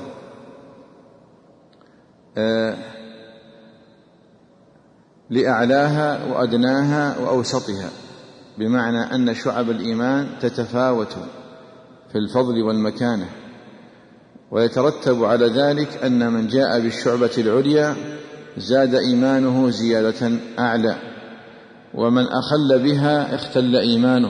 لأعلاها وأدناها وأوسطها، بمعنى أن شعب الإيمان تتفاوت في الفضل والمكانة، ويترتب على ذلك أن من جاء بالشعبة العليا زاد إيمانه زيادة أعلى، ومن أخل بها اختل إيمانه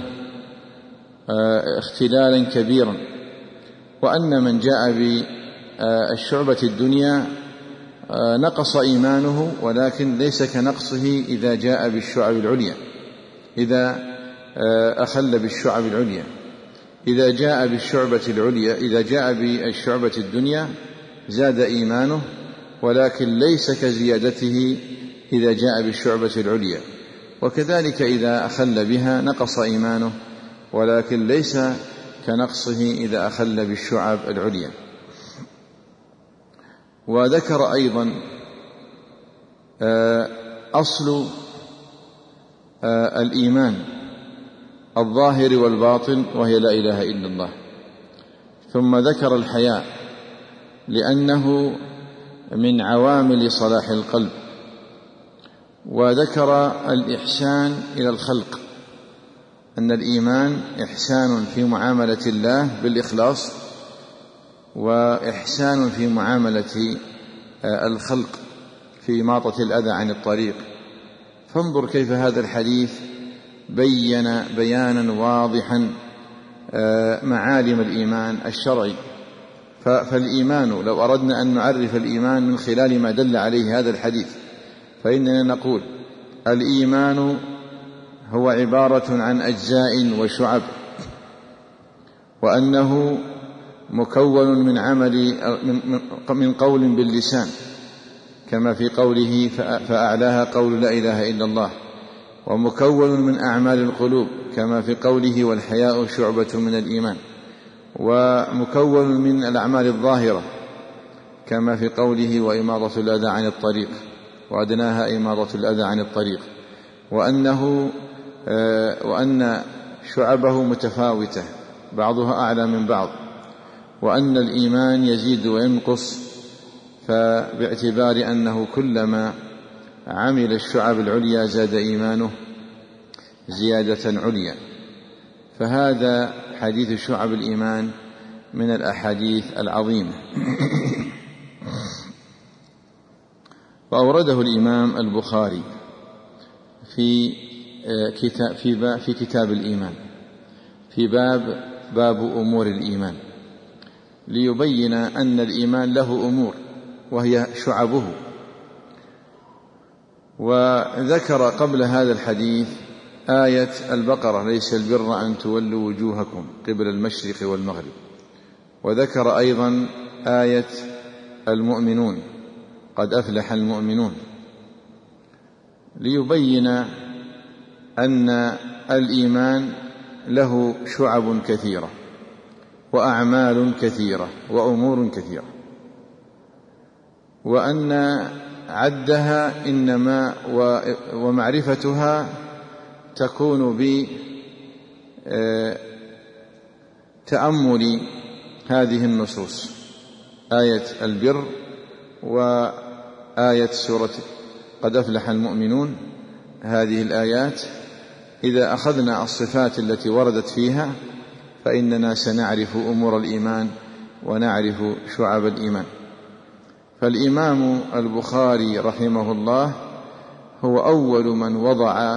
اختلالا كبيرا، وأن من جاء بالشعبة الدنيا نقص إيمانه، ولكن ليس كنقصه إذا جاء بالشعب العليا، إذا أخل بالشعب العليا. إذا جاء بالشعبة العليا إذا جاء بالشعبة الدنيا زاد إيمانه، ولكن ليس كزيادته إذا جاء بالشعبة العليا. وكذلك إذا أخل بها نقص إيمانه، ولكن ليس كنقصه إذا أخل بالشعب العليا. وذكر أيضا أصل الإيمان الظاهر والباطن، وهي لا إله إلا الله. ثم ذكر الحياء لأنه من عوامل صلاح القلب. وذكر الإحسان إلى الخلق، أن الإيمان إحسان في معاملة الله بالإخلاص، وإحسان في معاملة الخلق في إماطة الأذى عن الطريق. فانظر كيف هذا الحديث بين بيانا واضحا معالم الإيمان الشرعي. فالإيمان لو أردنا أن نعرف الإيمان من خلال ما دل عليه هذا الحديث فإننا نقول الإيمان هو عبارة عن أجزاء وشعب، وأنه مكون من عمل من قول باللسان كما في قوله فأعلاها قول لا إله إلا الله، ومكون من أعمال القلوب كما في قوله والحياء شعبة من الإيمان، ومكون من الأعمال الظاهرة كما في قوله وإماطة الأذى عن الطريق وأدناها إماطة الأذى عن الطريق، وأنه وأن شعبه متفاوتة بعضها أعلى من بعض، وأن الإيمان يزيد وينقص، فباعتبار أنه كلما عمل الشعب العليا زاد إيمانه زيادة عليا. فهذا حديث شعب الإيمان من الأحاديث العظيمة. وأورده الإمام البخاري في كتاب في باب في كتاب الإيمان في باب باب أمور الإيمان، ليبين أن الإيمان له أمور وهي شعبه. وذكر قبل هذا الحديث آية البقرة ليس البر أن تولوا وجوهكم قبل المشرق والمغرب، وذكر أيضا آية المؤمنون قد أفلح المؤمنون، ليبين أن الإيمان له شعب كثيرة وأعمال كثيرة وأمور كثيرة، وأن عدها إنما ومعرفتها تكون بتأمل هذه النصوص، آية البر وآية سورة قد أفلح المؤمنون. هذه الآيات إذا أخذنا الصفات التي وردت فيها فإننا سنعرف أمور الإيمان ونعرف شعب الإيمان. فالإمام البخاري رحمه الله هو أول من وضع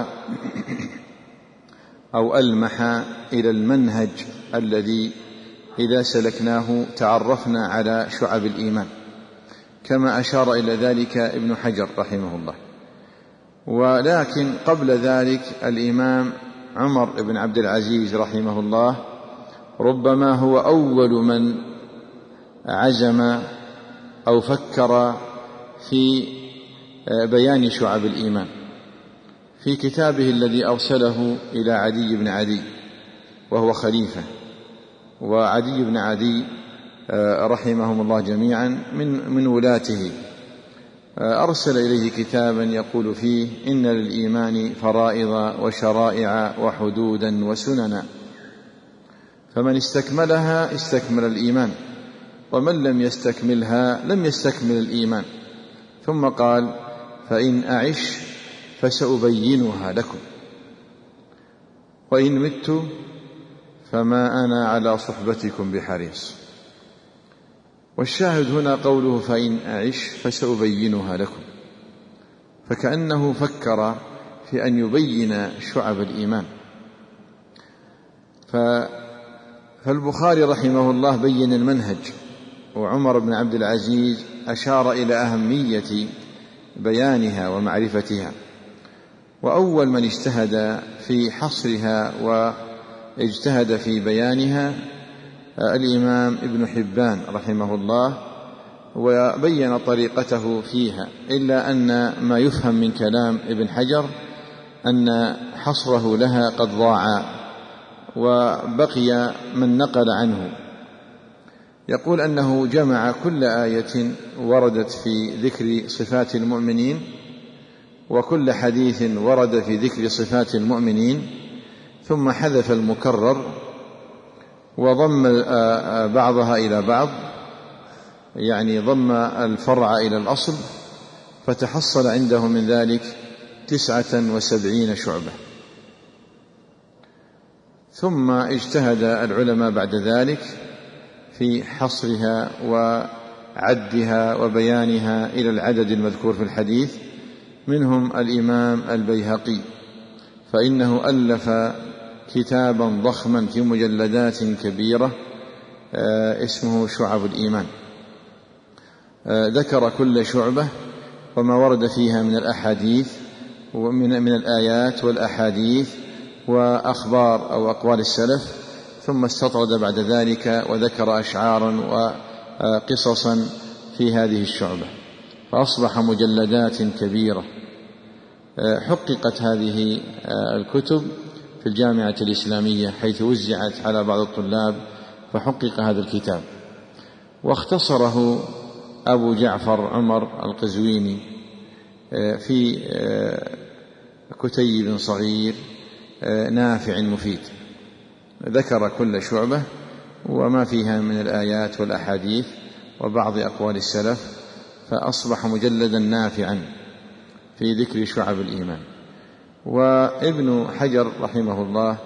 أو ألمح إلى المنهج الذي إذا سلكناه تعرفنا على شعب الإيمان، كما أشار إلى ذلك ابن حجر رحمه الله. ولكن قبل ذلك الإمام عمر بن عبد العزيز رحمه الله ربما هو أول من عزم أو فكر في بيان شعب الإيمان في كتابه الذي أرسله إلى عدي بن عدي وهو خليفة. وعدي بن عدي رحمهم الله جميعا من من ولاته، أرسل إليه كتابا يقول فيه إن للإيمان فرائض وشرائع وحدودا وسننا، فمن استكملها استكمل الإيمان، ومن لم يستكملها لم يستكمل الإيمان. ثم قال فإن أعش فسأبينها لكم، وإن مت فما أنا على صحبتكم بحريص. والشاهد هنا قوله فإن أعش فسأبينها لكم، فكأنه فكر في أن يبين شعب الإيمان. فالبخاري رحمه الله بين المنهج، وعمر بن عبد العزيز أشار إلى أهمية بيانها ومعرفتها. وأول من اجتهد في حصرها واجتهد في بيانها الإمام ابن حبان رحمه الله، وبين طريقته فيها، إلا أن ما يفهم من كلام ابن حجر أن حصره لها قد ضاع وبقي من نقل عنه. يقول أنه جمع كل آية وردت في ذكر صفات المؤمنين وكل حديث ورد في ذكر صفات المؤمنين، ثم حذف المكرر وضم بعضها إلى بعض، يعني ضم الفرع إلى الأصل، فتحصل عنده من ذلك تسعة وسبعين شعبة. ثم اجتهد العلماء بعد ذلك في حصرها وعدها وبيانها إلى العدد المذكور في الحديث، منهم الإمام البيهقي، فإنه ألف كتابا ضخما في مجلدات كبيرة اسمه شعب الإيمان. ذكر كل شعبة وما ورد فيها من الأحاديث ومن من الآيات والأحاديث وأخبار أو أقوال السلف، ثم استطرد بعد ذلك وذكر أشعارا وقصصا في هذه الشعبة، فأصبح مجلدات كبيرة. حققت هذه الكتب في الجامعة الإسلامية حيث وزعت على بعض الطلاب، فحقق هذا الكتاب، واختصره أبو جعفر عمر القزويني في كتيب صغير نافع مفيد، ذكر كل شعبة وما فيها من الآيات والأحاديث وبعض أقوال السلف، فأصبح مجلدا نافعا في ذكر شعب الإيمان. وابن حجر رحمه الله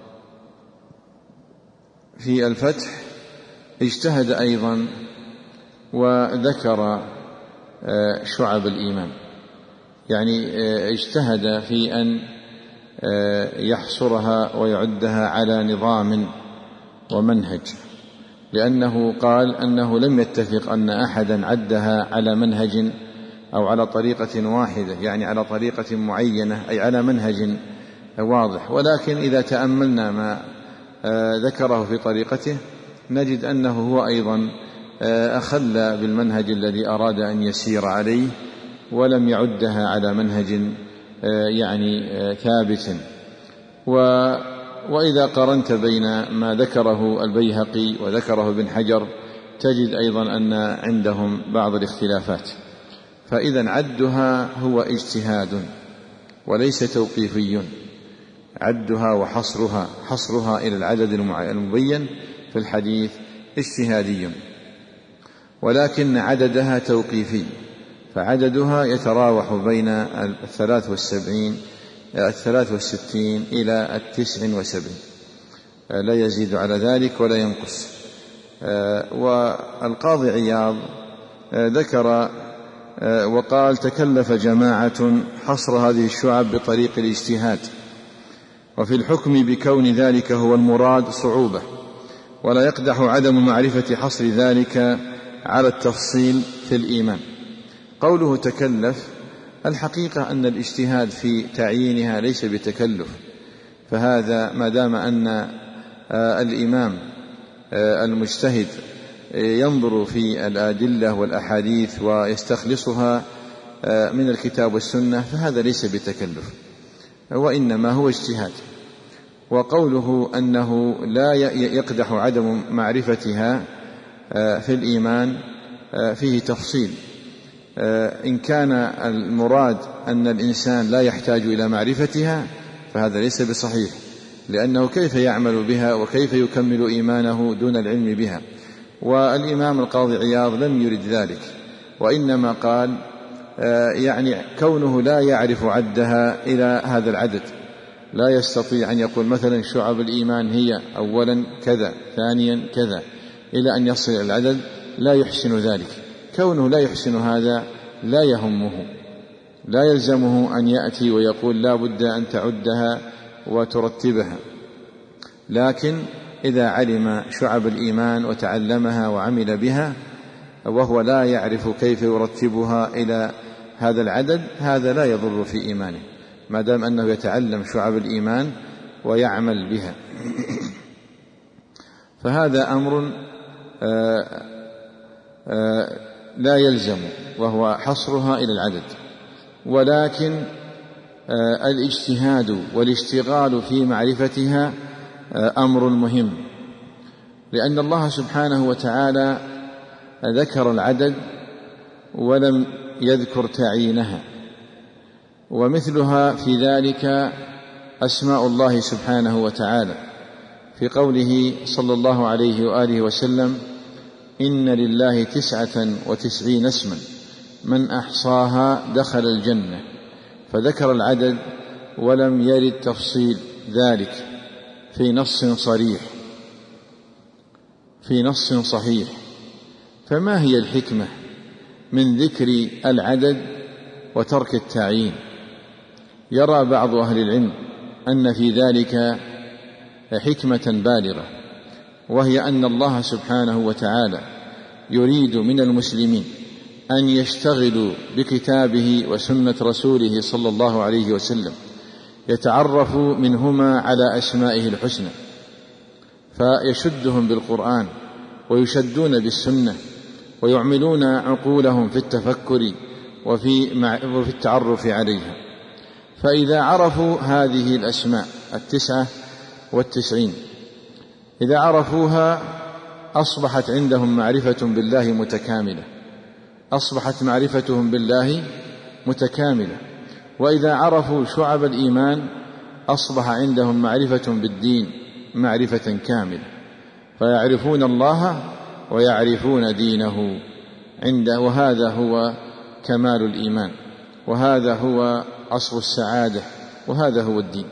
في الفتح اجتهد أيضا وذكر شعب الإيمان، يعني اجتهد في أن يحصرها ويعدها على نظام ومنهج، لأنه قال أنه لم يتفق أن أحدا عدها على منهج أو على طريقة واحدة، يعني على طريقة معينة، أي على منهج واضح، ولكن إذا تأملنا ما ذكره في طريقته نجد أنه هو أيضا أخل بالمنهج الذي أراد أن يسير عليه، ولم يعدها على منهج يعني ثابت. وإذا قارنت بين ما ذكره البيهقي وذكره ابن حجر تجد أيضا أن عندهم بعض الاختلافات. فإذا عدها هو اجتهاد وليس توقيفي، عدها وحصرها حصرها إلى العدد المبين في الحديث اجتهادي، ولكن عددها توقيفي، فعددها يتراوح بين الثلاث والسبعين الثلاث والستين إلى التسع وسبعين، لا يزيد على ذلك ولا ينقص. والقاضي عياض ذكر وقال: تكلف جماعة حصر هذه الشعب بطريق الاجتهاد، وفي الحكم بكون ذلك هو المراد صعوبة، ولا يقدح عدم معرفة حصر ذلك على التفصيل في الإيمان. قوله تكلف، الحقيقة أن الاجتهاد في تعيينها ليس بتكلف، فهذا ما دام أن الإمام المجتهد ينظر في الأدلة والأحاديث ويستخلصها من الكتاب والسنة فهذا ليس بتكلف، وإنما هو اجتهاد. وقوله أنه لا يقدح عدم معرفتها في الإيمان فيه تفصيل. إن كان المراد أن الإنسان لا يحتاج إلى معرفتها فهذا ليس بصحيح، لأنه كيف يعمل بها وكيف يكمل إيمانه دون العلم بها؟ والإمام القاضي عياض لم يرد ذلك، وإنما قال يعني كونه لا يعرف عدها إلى هذا العدد، لا يستطيع أن يقول مثلا شعب الإيمان هي أولا كذا ثانيا كذا إلى أن يصل العدد، لا يحسن ذلك. كونه لا يحسن هذا لا يهمه، لا يلزمه أن يأتي ويقول لا بد أن تعدها وترتبها، لكن إذا علم شعب الإيمان وتعلمها وعمل بها وهو لا يعرف كيف يرتبها إلى هذا العدد هذا لا يضر في إيمانه، ما دام أنه يتعلم شعب الإيمان ويعمل بها. فهذا أمر آآ آآ لا يلزم، وهو حصرها إلى العدد، ولكن الاجتهاد والاشتغال في معرفتها أمر مهم، لأن الله سبحانه وتعالى ذكر العدد ولم يذكر تعيينها، ومثلها في ذلك أسماء الله سبحانه وتعالى في قوله صلى الله عليه وآله وسلم: إن لله تسعة وتسعين اسما من أحصاها دخل الجنة، فذكر العدد ولم يرد تفصيل ذلك في نص صريح في نص صحيح. فما هي الحكمة من ذكر العدد وترك التعيين؟ يرى بعض أهل العلم أن في ذلك حكمة بالغة، وهي أن الله سبحانه وتعالى يريد من المسلمين أن يشتغلوا بكتابه وسنة رسوله صلى الله عليه وسلم، يتعرفوا منهما على أسمائه الحسنى، فيشدهم بالقرآن ويشدون بالسنة ويعملون عقولهم في التفكر وفي وفي التعرف عليها. فإذا عرفوا هذه الأسماء التسعة والتسعين، إذا عرفوها أصبحت عندهم معرفة بالله متكاملة، أصبحت معرفتهم بالله متكاملة. وإذا عرفوا شعب الإيمان أصبح عندهم معرفة بالدين معرفة كاملة، فيعرفون الله ويعرفون دينه عنده، وهذا هو كمال الإيمان، وهذا هو أصل السعادة، وهذا هو الدين.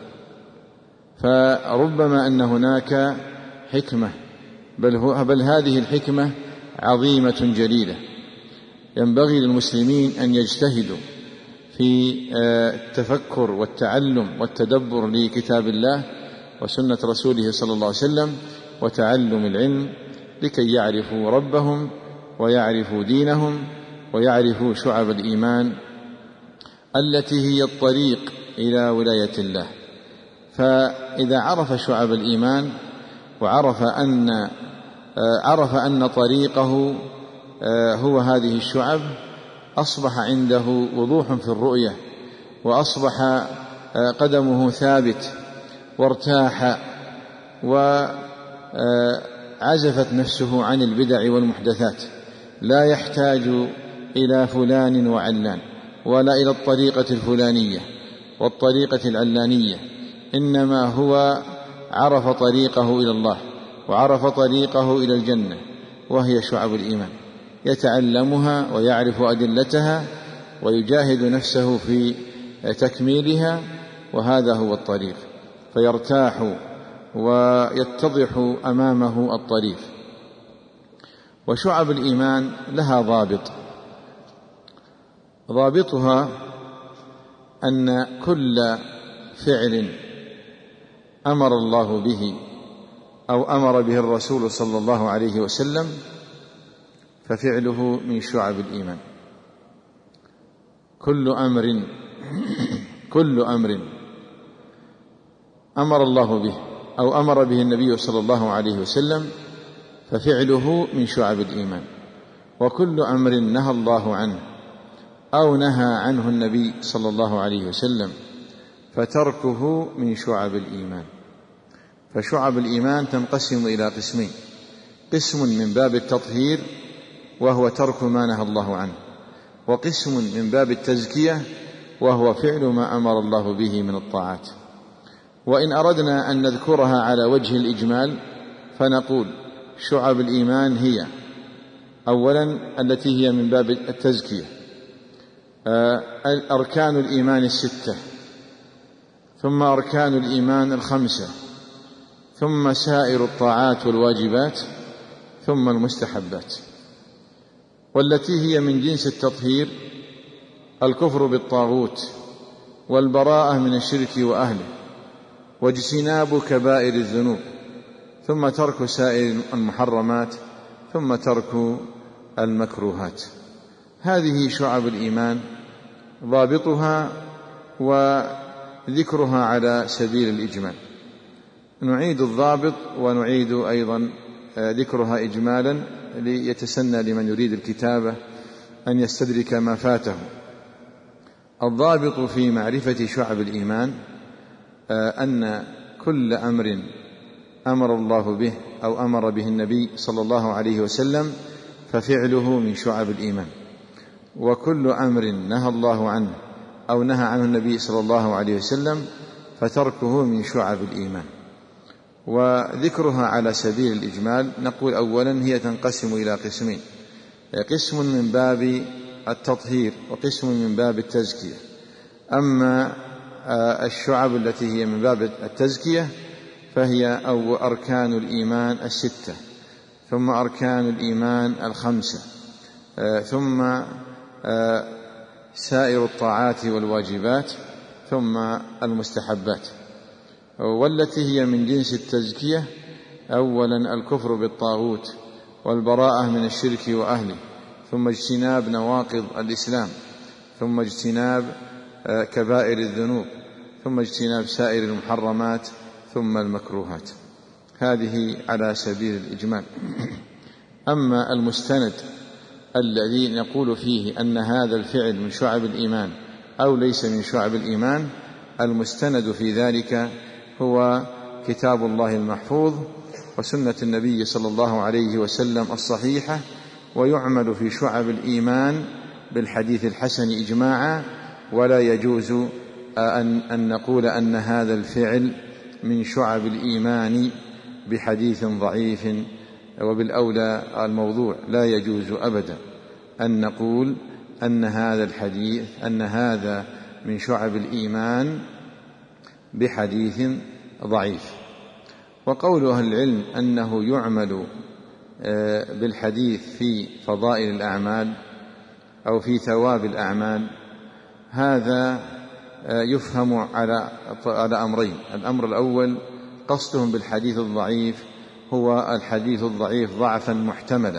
فربما أن هناك حكمة، بل, هو بل هذه الحكمة عظيمة جليلة، ينبغي للمسلمين أن يجتهدوا في التفكر والتعلم والتدبر لكتاب الله وسنة رسوله صلى الله عليه وسلم وتعلم العلم، لكي يعرفوا ربهم ويعرفوا دينهم ويعرفوا شعب الإيمان التي هي الطريق إلى ولاية الله. فإذا عرف شعب الإيمان وعرف أن عرف أن طريقه هو هذه الشعب، أصبح عنده وضوح في الرؤية، وأصبح قدمه ثابت، وارتاح، وعزفت نفسه عن البدع والمحدثات، لا يحتاج إلى فلان وعلان، ولا إلى الطريقة الفلانية والطريقة العلانية، إنما هو عرف طريقه إلى الله وعرف طريقه إلى الجنة، وهي شعب الإيمان، يتعلمها ويعرف أدلتها ويجاهد نفسه في تكميلها، وهذا هو الطريق، فيرتاح ويتضح أمامه الطريق. وشعب الإيمان لها ضابط، ضابطها أن كل فعل أمر الله به أو أمر به الرسول صلى الله عليه وسلم ففعله من شعب الإيمان. كل أمر كل أمر أمر الله به أو أمر به النبي صلى الله عليه وسلم ففعله من شعب الإيمان، وكل أمر نهى الله عنه أو نهى عنه النبي صلى الله عليه وسلم فتركه من شعب الإيمان. فشعب الإيمان تنقسم إلى قسمين: قسم من باب التطهير وهو ترك ما نهى الله عنه، وقسم من باب التزكية وهو فعل ما أمر الله به من الطاعات. وإن أردنا أن نذكرها على وجه الإجمال فنقول شعب الإيمان هي أولا التي هي من باب التزكية، أركان الإيمان الستة، ثم أركان الإيمان الخمسة، ثم سائر الطاعات والواجبات، ثم المستحبات. والتي هي من جنس التطهير الكفر بالطاغوت والبراءة من الشرك وأهله واجتناب كبائر الذنوب، ثم ترك سائر المحرمات، ثم ترك المكروهات. هذه شعب الإيمان، ضابطها وذكرها على سبيل الإجمال. نعيد الضابط ونعيد أيضا ذكرها إجمالا ليتسنى لمن يريد الكتابة أن يستدرك ما فاته. الضابط في معرفة شعب الإيمان أن كل أمر أمر الله به أو أمر به النبي صلى الله عليه وسلم ففعله من شعب الإيمان، وكل أمر نهى الله عنه أو نهى عنه النبي صلى الله عليه وسلم فتركه من شعب الإيمان. وذكرها على سبيل الإجمال نقول أولا هي تنقسم إلى قسمين: قسم من باب التطهير وقسم من باب التزكية. أما الشعب التي هي من باب التزكية فهي أو أركان الإيمان الستة، ثم أركان الإيمان الخمسة، ثم سائر الطاعات والواجبات، ثم المستحبات. والتي هي من جنس التزكية: أولا الكفر بالطاغوت والبراءة من الشرك وأهله، ثم اجتناب نواقض الإسلام، ثم اجتناب كبائر الذنوب، ثم اجتناب سائر المحرمات، ثم المكروهات. هذه على سبيل الإجمال. أما المستند الذي نقول فيه أن هذا الفعل من شعب الإيمان أو ليس من شعب الإيمان، المستند في ذلك هو كتاب الله المحفوظ وسنة النبي صلى الله عليه وسلم الصحيحة، ويعمل في شعب الإيمان بالحديث الحسن إجماعا، ولا يجوز أن, أن نقول أن هذا الفعل من شعب الإيمان بحديث ضعيف. وبالأولى الموضوع لا يجوز أبدا أن نقول أن هذا الحديث أن هذا من شعب الإيمان بحديث ضعيف. وقول أهل العلم أنه يعمل بالحديث في فضائل الأعمال أو في ثواب الأعمال، هذا يفهم على على أمرين. الأمر الأول قصدهم بالحديث الضعيف هو الحديث الضعيف ضعفا محتملا،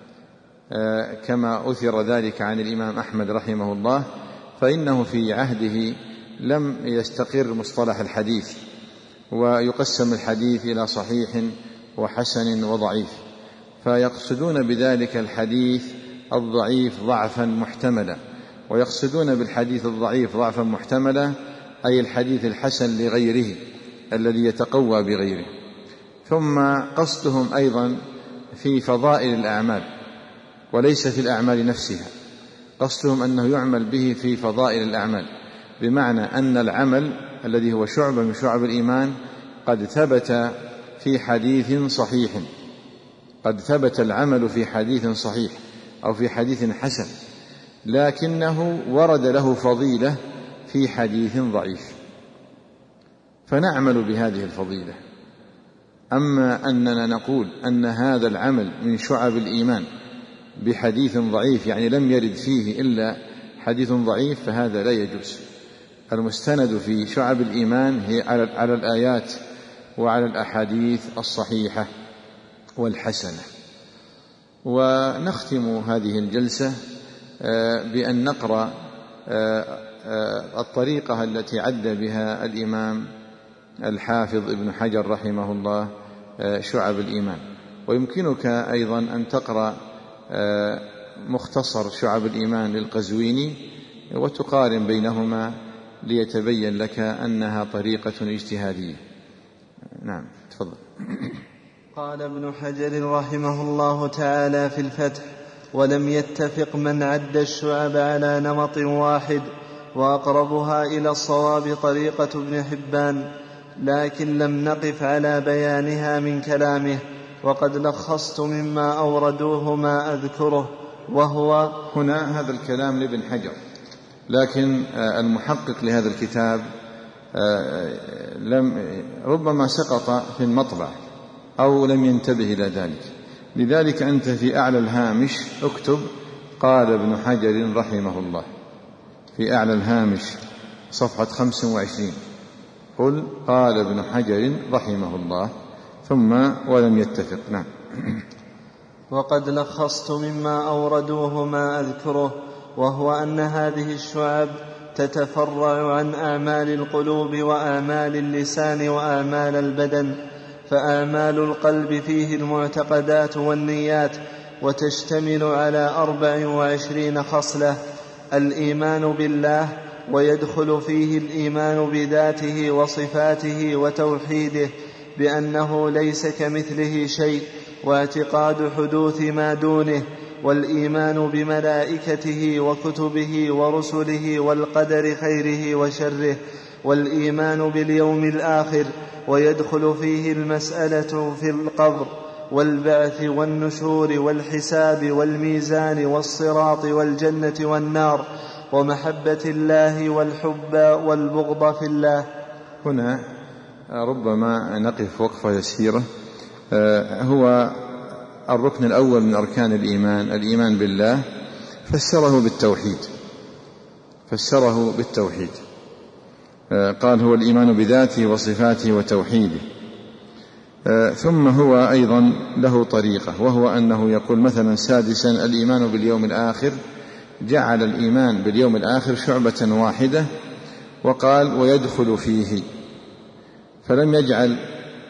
كما أثر ذلك عن الإمام أحمد رحمه الله، فإنه في عهده لم يستقر مصطلح الحديث، ويقسم الحديث إلى صحيح وحسن وضعيف، فيقصدون بذلك الحديث الضعيف ضعفا محتملا، ويقصدون بالحديث الضعيف ضعفا محتملا أي الحديث الحسن لغيره الذي يتقوى بغيره. ثم قصدهم أيضا في فضائل الأعمال وليس في الأعمال نفسها، قصدهم أنه يعمل به في فضائل الأعمال، بمعنى أن العمل الذي هو شعبة من شعب الإيمان قد ثبت في حديث صحيح، قد ثبت العمل في حديث صحيح أو في حديث حسن، لكنه ورد له فضيلة في حديث ضعيف، فنعمل بهذه الفضيلة. أما أننا نقول أن هذا العمل من شعب الإيمان بحديث ضعيف، يعني لم يرد فيه إلا حديث ضعيف، فهذا لا يجوز. المستند في شعب الإيمان هي على الآيات وعلى الأحاديث الصحيحة والحسنة. ونختم هذه الجلسة بأن نقرأ الطريقة التي عد بها الإمام الحافظ ابن حجر رحمه الله شعب الإيمان، ويمكنك أيضا أن تقرأ مختصر شعب الإيمان للقزويني وتقارن بينهما ليتبين لك أنها طريقة اجتهادية. نعم، تفضل. قال ابن حجر رحمه الله تعالى في الفتح: ولم يتفق من عد الشعب على نمط واحد، وأقربها إلى الصواب طريقة ابن حبان، لكن لم نقف على بيانها من كلامه، وقد لخصت مما أوردوه ما أذكره، وهو هنا هذا الكلام لابن حجر، لكن المحقق لهذا الكتاب لم ربما سقط في المطبع أو لم ينتبه إلى ذلك، لذلك أنت في أعلى الهامش اكتب قال ابن حجر رحمه الله، في أعلى الهامش صفحة خمسة وعشرين قل قال ابن حجر رحمه الله ثم ولم يتفق. نعم. وقد لخصت مما أوردوه ما أذكره، وهو أن هذه الشعب تتفرع عن أعمال القلوب وأعمال اللسان وأعمال البدن، فأعمال القلب فيه المعتقدات والنيات، وتشتمل على أربع وعشرين خصلة: الإيمان بالله، ويدخل فيه الإيمان بذاته وصفاته وتوحيده بأنه ليس كمثله شيء، واعتقاد حدوث ما دونه، والإيمان بملائكته وكتبه ورسله والقدر خيره وشره، والإيمان باليوم الآخر، ويدخل فيه المسألة في القبر والبعث والنشور والحساب والميزان والصراط والجنة والنار، ومحبة الله والحب والبغض في الله. هنا ربما نقف وقفة يسيرة. هو الركن الأول من أركان الإيمان الإيمان بالله، فسره بالتوحيد فسره بالتوحيد قال هو الإيمان بذاته وصفاته وتوحيده. ثم هو أيضا له طريقة، وهو أنه يقول مثلا سادسا الإيمان باليوم الآخر، جعل الإيمان باليوم الآخر شعبة واحدة وقال ويدخل فيه، فلم يجعل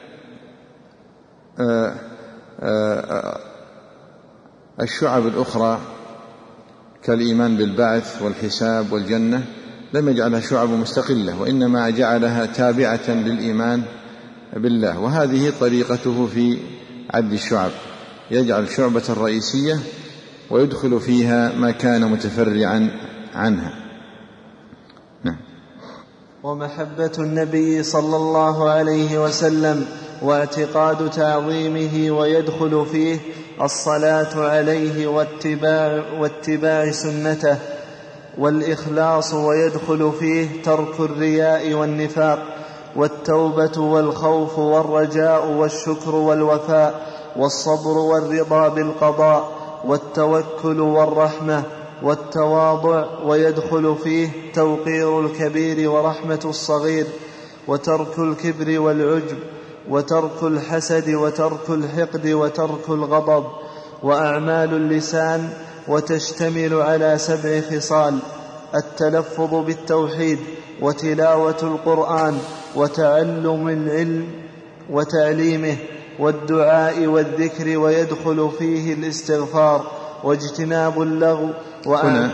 الشعب الأخرى كالإيمان بالبعث والحساب والجنة لم يجعلها شعب مستقلة، وإنما جعلها تابعة للإيمان بالله. وهذه طريقته في عد الشعب، يجعل شعبة رئيسية ويدخل فيها ما كان متفرعا عنها. نعم. ومحبة النبي صلى الله عليه وسلم واعتقاد تعظيمه ويدخل فيه الصلاة عليه واتباع, واتباع سنته، والإخلاص ويدخل فيه ترك الرياء والنفاق، والتوبة والخوف والرجاء والشكر والوفاء، والصبر والرضا بالقضاء، والتوكل والرحمة والتواضع، ويدخل فيه توقير الكبير ورحمة الصغير، وترك الكبر والعجب، وترك الحسد، وترك الحقد، وترك الغضب. وأعمال اللسان وتشتمل على سبع خصال: التلفظ بالتوحيد، وتلاوة القرآن، وتعلم العلم وتعليمه، والدعاء والذكر، ويدخل فيه الاستغفار، واجتناب اللغو. هنا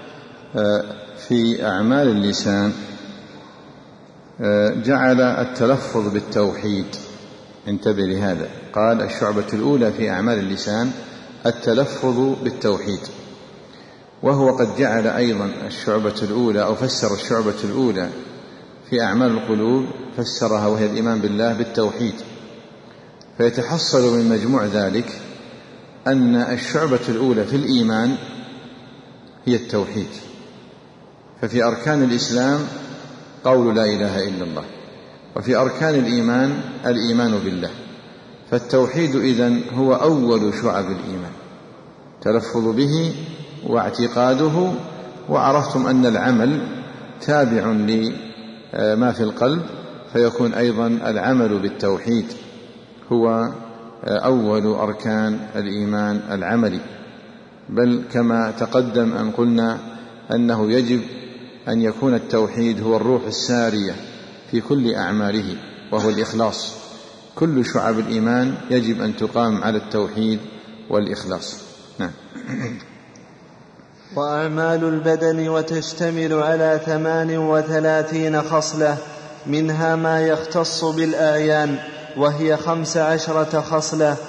في أعمال اللسان جعل التلفظ بالتوحيد، انتبه لهذا، قال الشعبة الأولى في أعمال اللسان التلفظ بالتوحيد، وهو قد جعل أيضا الشعبة الأولى أو فسر الشعبة الأولى في أعمال القلوب، فسرها وهي الإيمان بالله بالتوحيد. فيتحصل من مجموع ذلك أن الشعبة الأولى في الإيمان هي التوحيد. ففي أركان الإسلام قول لا إله إلا الله، وفي أركان الإيمان الإيمان بالله. فالتوحيد إذن هو أول شعب الإيمان، تلفظ به واعتقاده. وعرفتم أن العمل تابع لما في القلب، فيكون أيضا العمل بالتوحيد هو أول أركان الإيمان العملي. بل كما تقدم أن قلنا أنه يجب أن يكون التوحيد هو الروح السارية في كل أعماله، وهو الإخلاص. كل شعب الإيمان يجب أن تقام على التوحيد والإخلاص. نعم. وأعمال البدن وتشتمل على ثمان وثلاثين خصلة، منها ما يختص بالأعيان وهي خمس عشرة خصلة: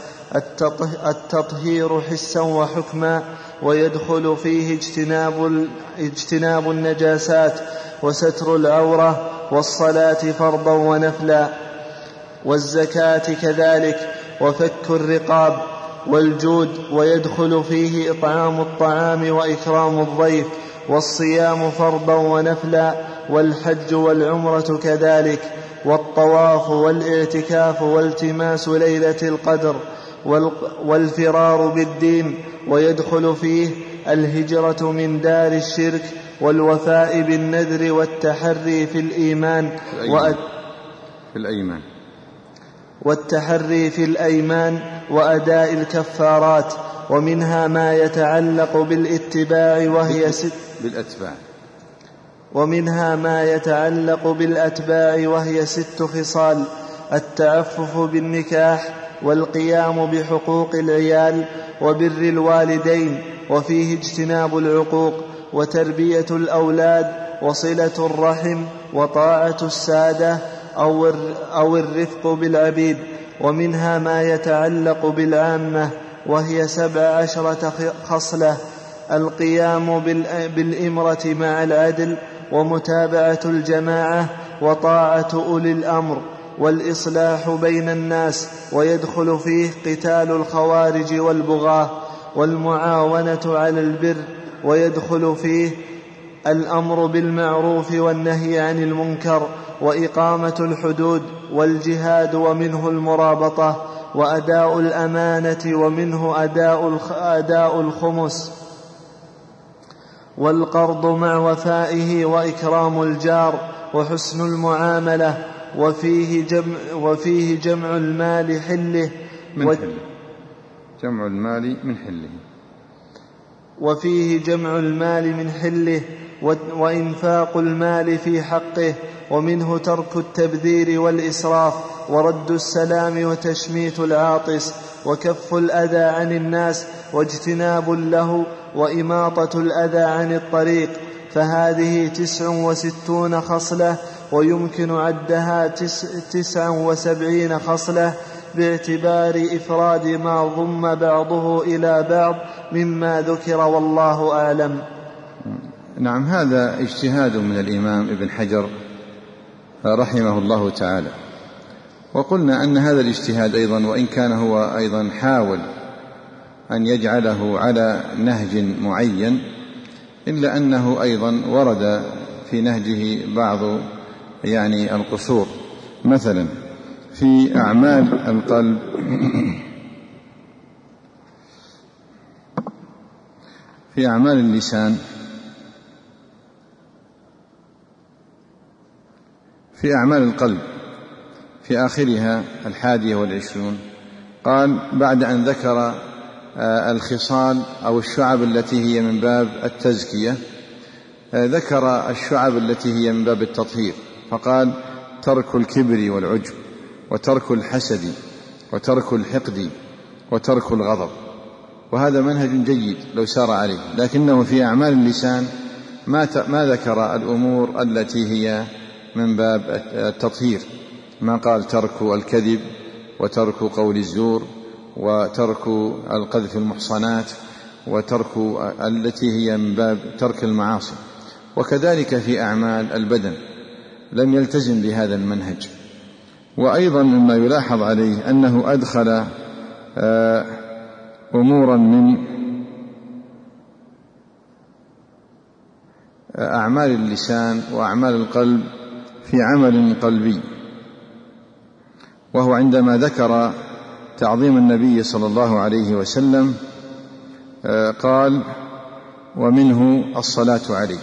التطهير حسا وحكما، ويدخل فيه اجتناب, اجتناب النجاسات، وستر العورة، والصلاة فرضا ونفلا، والزكاة كذلك، وفك الرقاب، والجود، ويدخل فيه إطعام الطعام وإكرام الضيف، والصيام فرضا ونفلا، والحج والعمرة كذلك، والطواف، والاعتكاف، والتماس ليلة القدر، والفرار بالدين، ويدخل فيه الهجرة من دار الشرك، والوفاء بالنذر، والتحري في الإيمان في الأيمان والتحري في الأيمان وأداء الكفارات. ومنها ما يتعلق بالاتباع وهي ست بالأتباع ومنها ما يتعلق بالأتباع وهي ست خصال: التعفف بالنكاح، والقيام بحقوق العيال، وبر الوالدين، وفيه اجتناب العقوق، وتربية الأولاد، وصلة الرحم، وطاعة السادة أو الرفق بالعبيد. ومنها ما يتعلق بالعامة وهي سبع عشرة خصلة: القيام بالإمرة مع العدل، ومتابعة الجماعة، وطاعة أولي الأمر، والإصلاح بين الناس، ويدخل فيه قتال الخوارج والبغاة، والمعاونة على البر، ويدخل فيه الأمر بالمعروف والنهي عن المنكر، وإقامة الحدود، والجهاد ومنه المرابطة، وأداء الأمانة ومنه أداء الخمس، والقرض مع وفائه، وإكرام الجار، وحسن المعاملة، وفيه جمع, وفيه جمع المال حله من حله جمع المال من حله وفيه جمع المال من حله وإنفاق المال في حقه، ومنه ترك التبذير والإسراف، ورد السلام وتشميت العاطس، وكف الأذى عن الناس، واجتناب له، وإماطة الأذى عن الطريق. فهذه تسع وستون خصلة، ويمكن عدها تسع وسبعين خصلة باعتبار إفراد ما ضم بعضه إلى بعض مما ذكر، والله أعلم. نعم، هذا اجتهاد من الإمام ابن حجر رحمه الله تعالى. وقلنا أن هذا الاجتهاد أيضا، وإن كان هو أيضا حاول أن يجعله على نهج معين، إلا أنه أيضا ورد في نهجه بعض يعني القصور. مثلا في أعمال القلب في أعمال اللسان في أعمال القلب في آخرها الحادية والعشرون قال: بعد أن ذكر الخصال أو الشعب التي هي من باب التزكية، ذكر الشعب التي هي من باب التطهير، فقال: ترك الكبر والعجب، وترك الحسد، وترك الحقد، وترك الغضب. وهذا منهج جيد لو سار عليه، لكنه في أعمال اللسان ما ذكر الأمور التي هي من باب التطهير، ما قال ترك الكذب، وترك قول الزور، وترك القذف المحصنات، وترك التي هي من باب ترك المعاصي. وكذلك في أعمال البدن لم يلتزم بهذا المنهج. وأيضا مما يلاحظ عليه أنه أدخل أمورا من أعمال اللسان وأعمال القلب في عمل قلبي، وهو عندما ذكر تعظيم النبي صلى الله عليه وسلم قال: ومنه الصلاة عليه.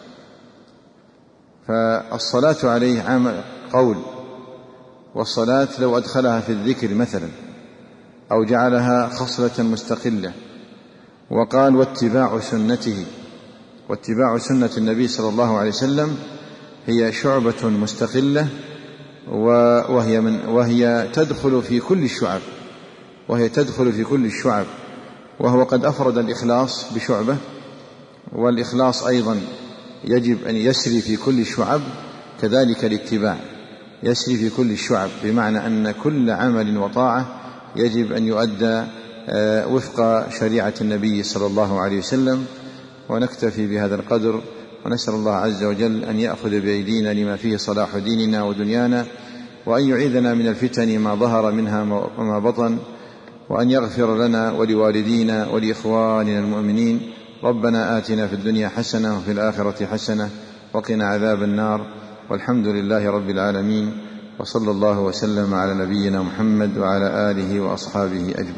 فالصلاة عليه عمل قول، والصلاة لو أدخلها في الذكر مثلا أو جعلها خصلة مستقلة. وقال: واتباع سنته، واتباع سنة النبي صلى الله عليه وسلم هي شعبة مستقلة، وهي, من وهي تدخل في كل الشعب وهي تدخل في كل الشعب وهو قد أفرد الإخلاص بشعبة، والإخلاص أيضا يجب أن يسري في كل الشعب، كذلك الاتباع يسري في كل الشعب، بمعنى أن كل عمل وطاعة يجب أن يؤدى وفق شريعة النبي صلى الله عليه وسلم. ونكتفي بهذا القدر، ونسأل الله عز وجل أن يأخذ بأيدينا لما فيه صلاح ديننا ودنيانا، وأن يعيذنا من الفتن ما ظهر منها وما بطن، وأن يغفر لنا ولوالدينا ولإخواننا المؤمنين. ربنا آتنا في الدنيا حسنة وفي الآخرة حسنة وقنا عذاب النار، والحمد لله رب العالمين، وصلى الله وسلم على نبينا محمد وعلى آله وأصحابه أجمعين.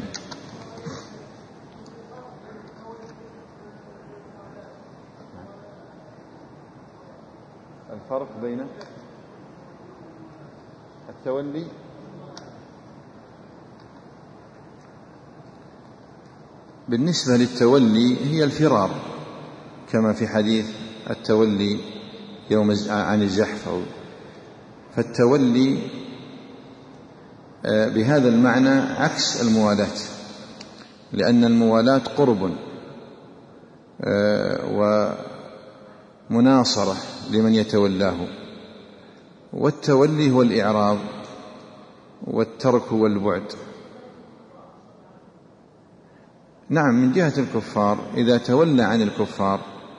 الفرق بين التولي بالنسبة للتولي هي الفرار، كما في حديث التولي يوم عن الزحف. فالتولي بهذا المعنى عكس الموالاة، لأن الموالاة قرب ومناصرة لمن يتولاه، والتولي هو الإعراض والترك والبعد. نعم، من جهة الكفار إذا تولى عن الكفار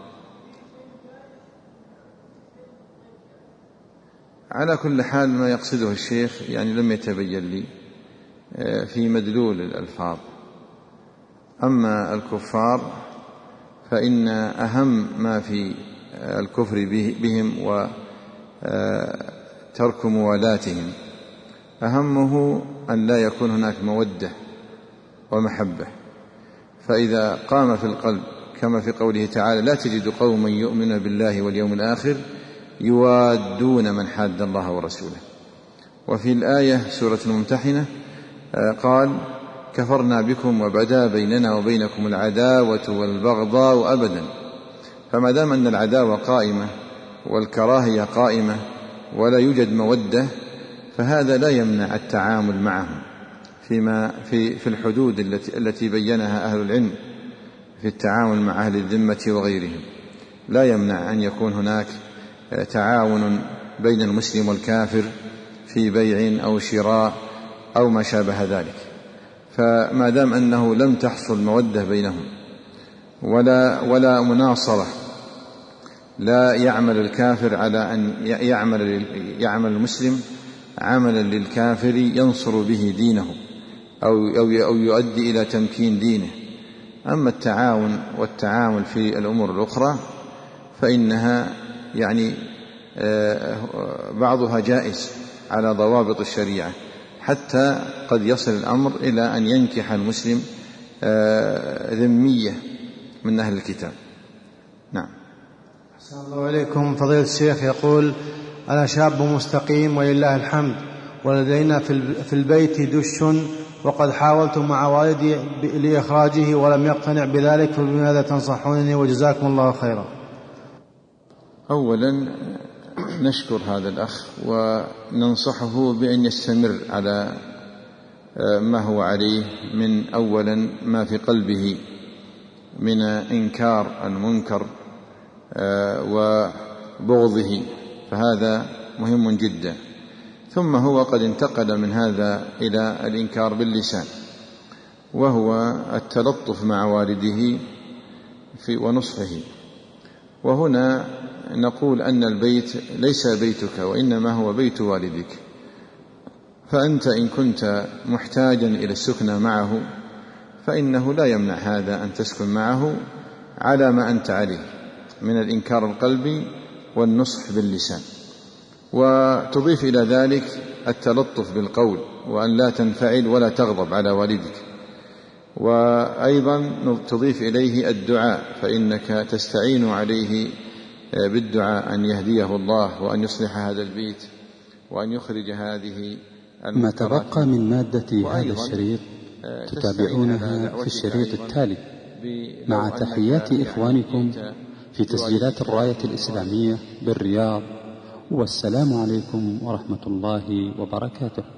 على كل حال ما يقصده الشيخ يعني لم يتبين لي في مدلول الألفاظ. أما الكفار فإن أهم ما في الكفر بهم وترك موالاتهم أهمه أن لا يكون هناك مودة ومحبة. فإذا قام في القلب كما في قوله تعالى: لا تجد قوما يؤمنون بالله واليوم الآخر يوادون من حاد الله ورسوله. وفي الآية سورة الممتحنة قال كفرنا بكم وبدا بيننا وبينكم العداوة والبغضاء أبدا. فما دام أن العداوة قائمة والكراهية قائمة ولا يوجد مودة، فهذا لا يمنع التعامل معهم فيما في في الحدود التي التي بينها أهل العلم في التعامل مع أهل الذمة وغيرهم. لا يمنع أن يكون هناك تعاون بين المسلم والكافر في بيع أو شراء أو ما شابه ذلك. فما دام أنه لم تحصل مودة بينهم ولا ولا مناصرة، لا يعمل الكافر على أن يعمل يعمل المسلم عملا للكافر ينصر به دينه أو أو يؤدي إلى تمكين دينه. أما التعاون والتعامل في الأمور الأخرى فإنها يعني بعضها جائز على ضوابط الشريعة، حتى قد يصل الأمر إلى أن ينكح المسلم ذمية من أهل الكتاب. نعم. أحسن الله عليكم. فضيلة الشيخ يقول: أنا شاب مستقيم ولله الحمد، ولدينا في البيت دش، وقد حاولت مع والدي لإخراجه ولم يقتنع بذلك، فبماذا تنصحونني وجزاكم الله خيرا؟ أولا نشكر هذا الأخ وننصحه بأن يستمر على ما هو عليه من أولا ما في قلبه من إنكار المنكر وبغضه، فهذا مهم جدا. ثم هو قد انتقل من هذا إلى الإنكار باللسان، وهو التلطف مع والده في ونصحه. وهنا نقول أن البيت ليس بيتك وإنما هو بيت والدك، فأنت إن كنت محتاجا إلى السكنى معه فإنه لا يمنع هذا أن تسكن معه على ما أنت عليه من الإنكار القلبي والنصح باللسان، وتضيف إلى ذلك التلطف بالقول وأن لا تنفعل ولا تغضب على والدك، وأيضا تضيف إليه الدعاء، فإنك تستعين عليه بالدعاء أن يهديه الله وأن يصلح هذا البيت وأن يخرج هذه ما تبقى من مادة هذا الشريط تتابعونها في الشريط التالي، مع تحيات إخوانكم في تسجيلات الراية الإسلامية بالرياض، والسلام عليكم ورحمة الله وبركاته.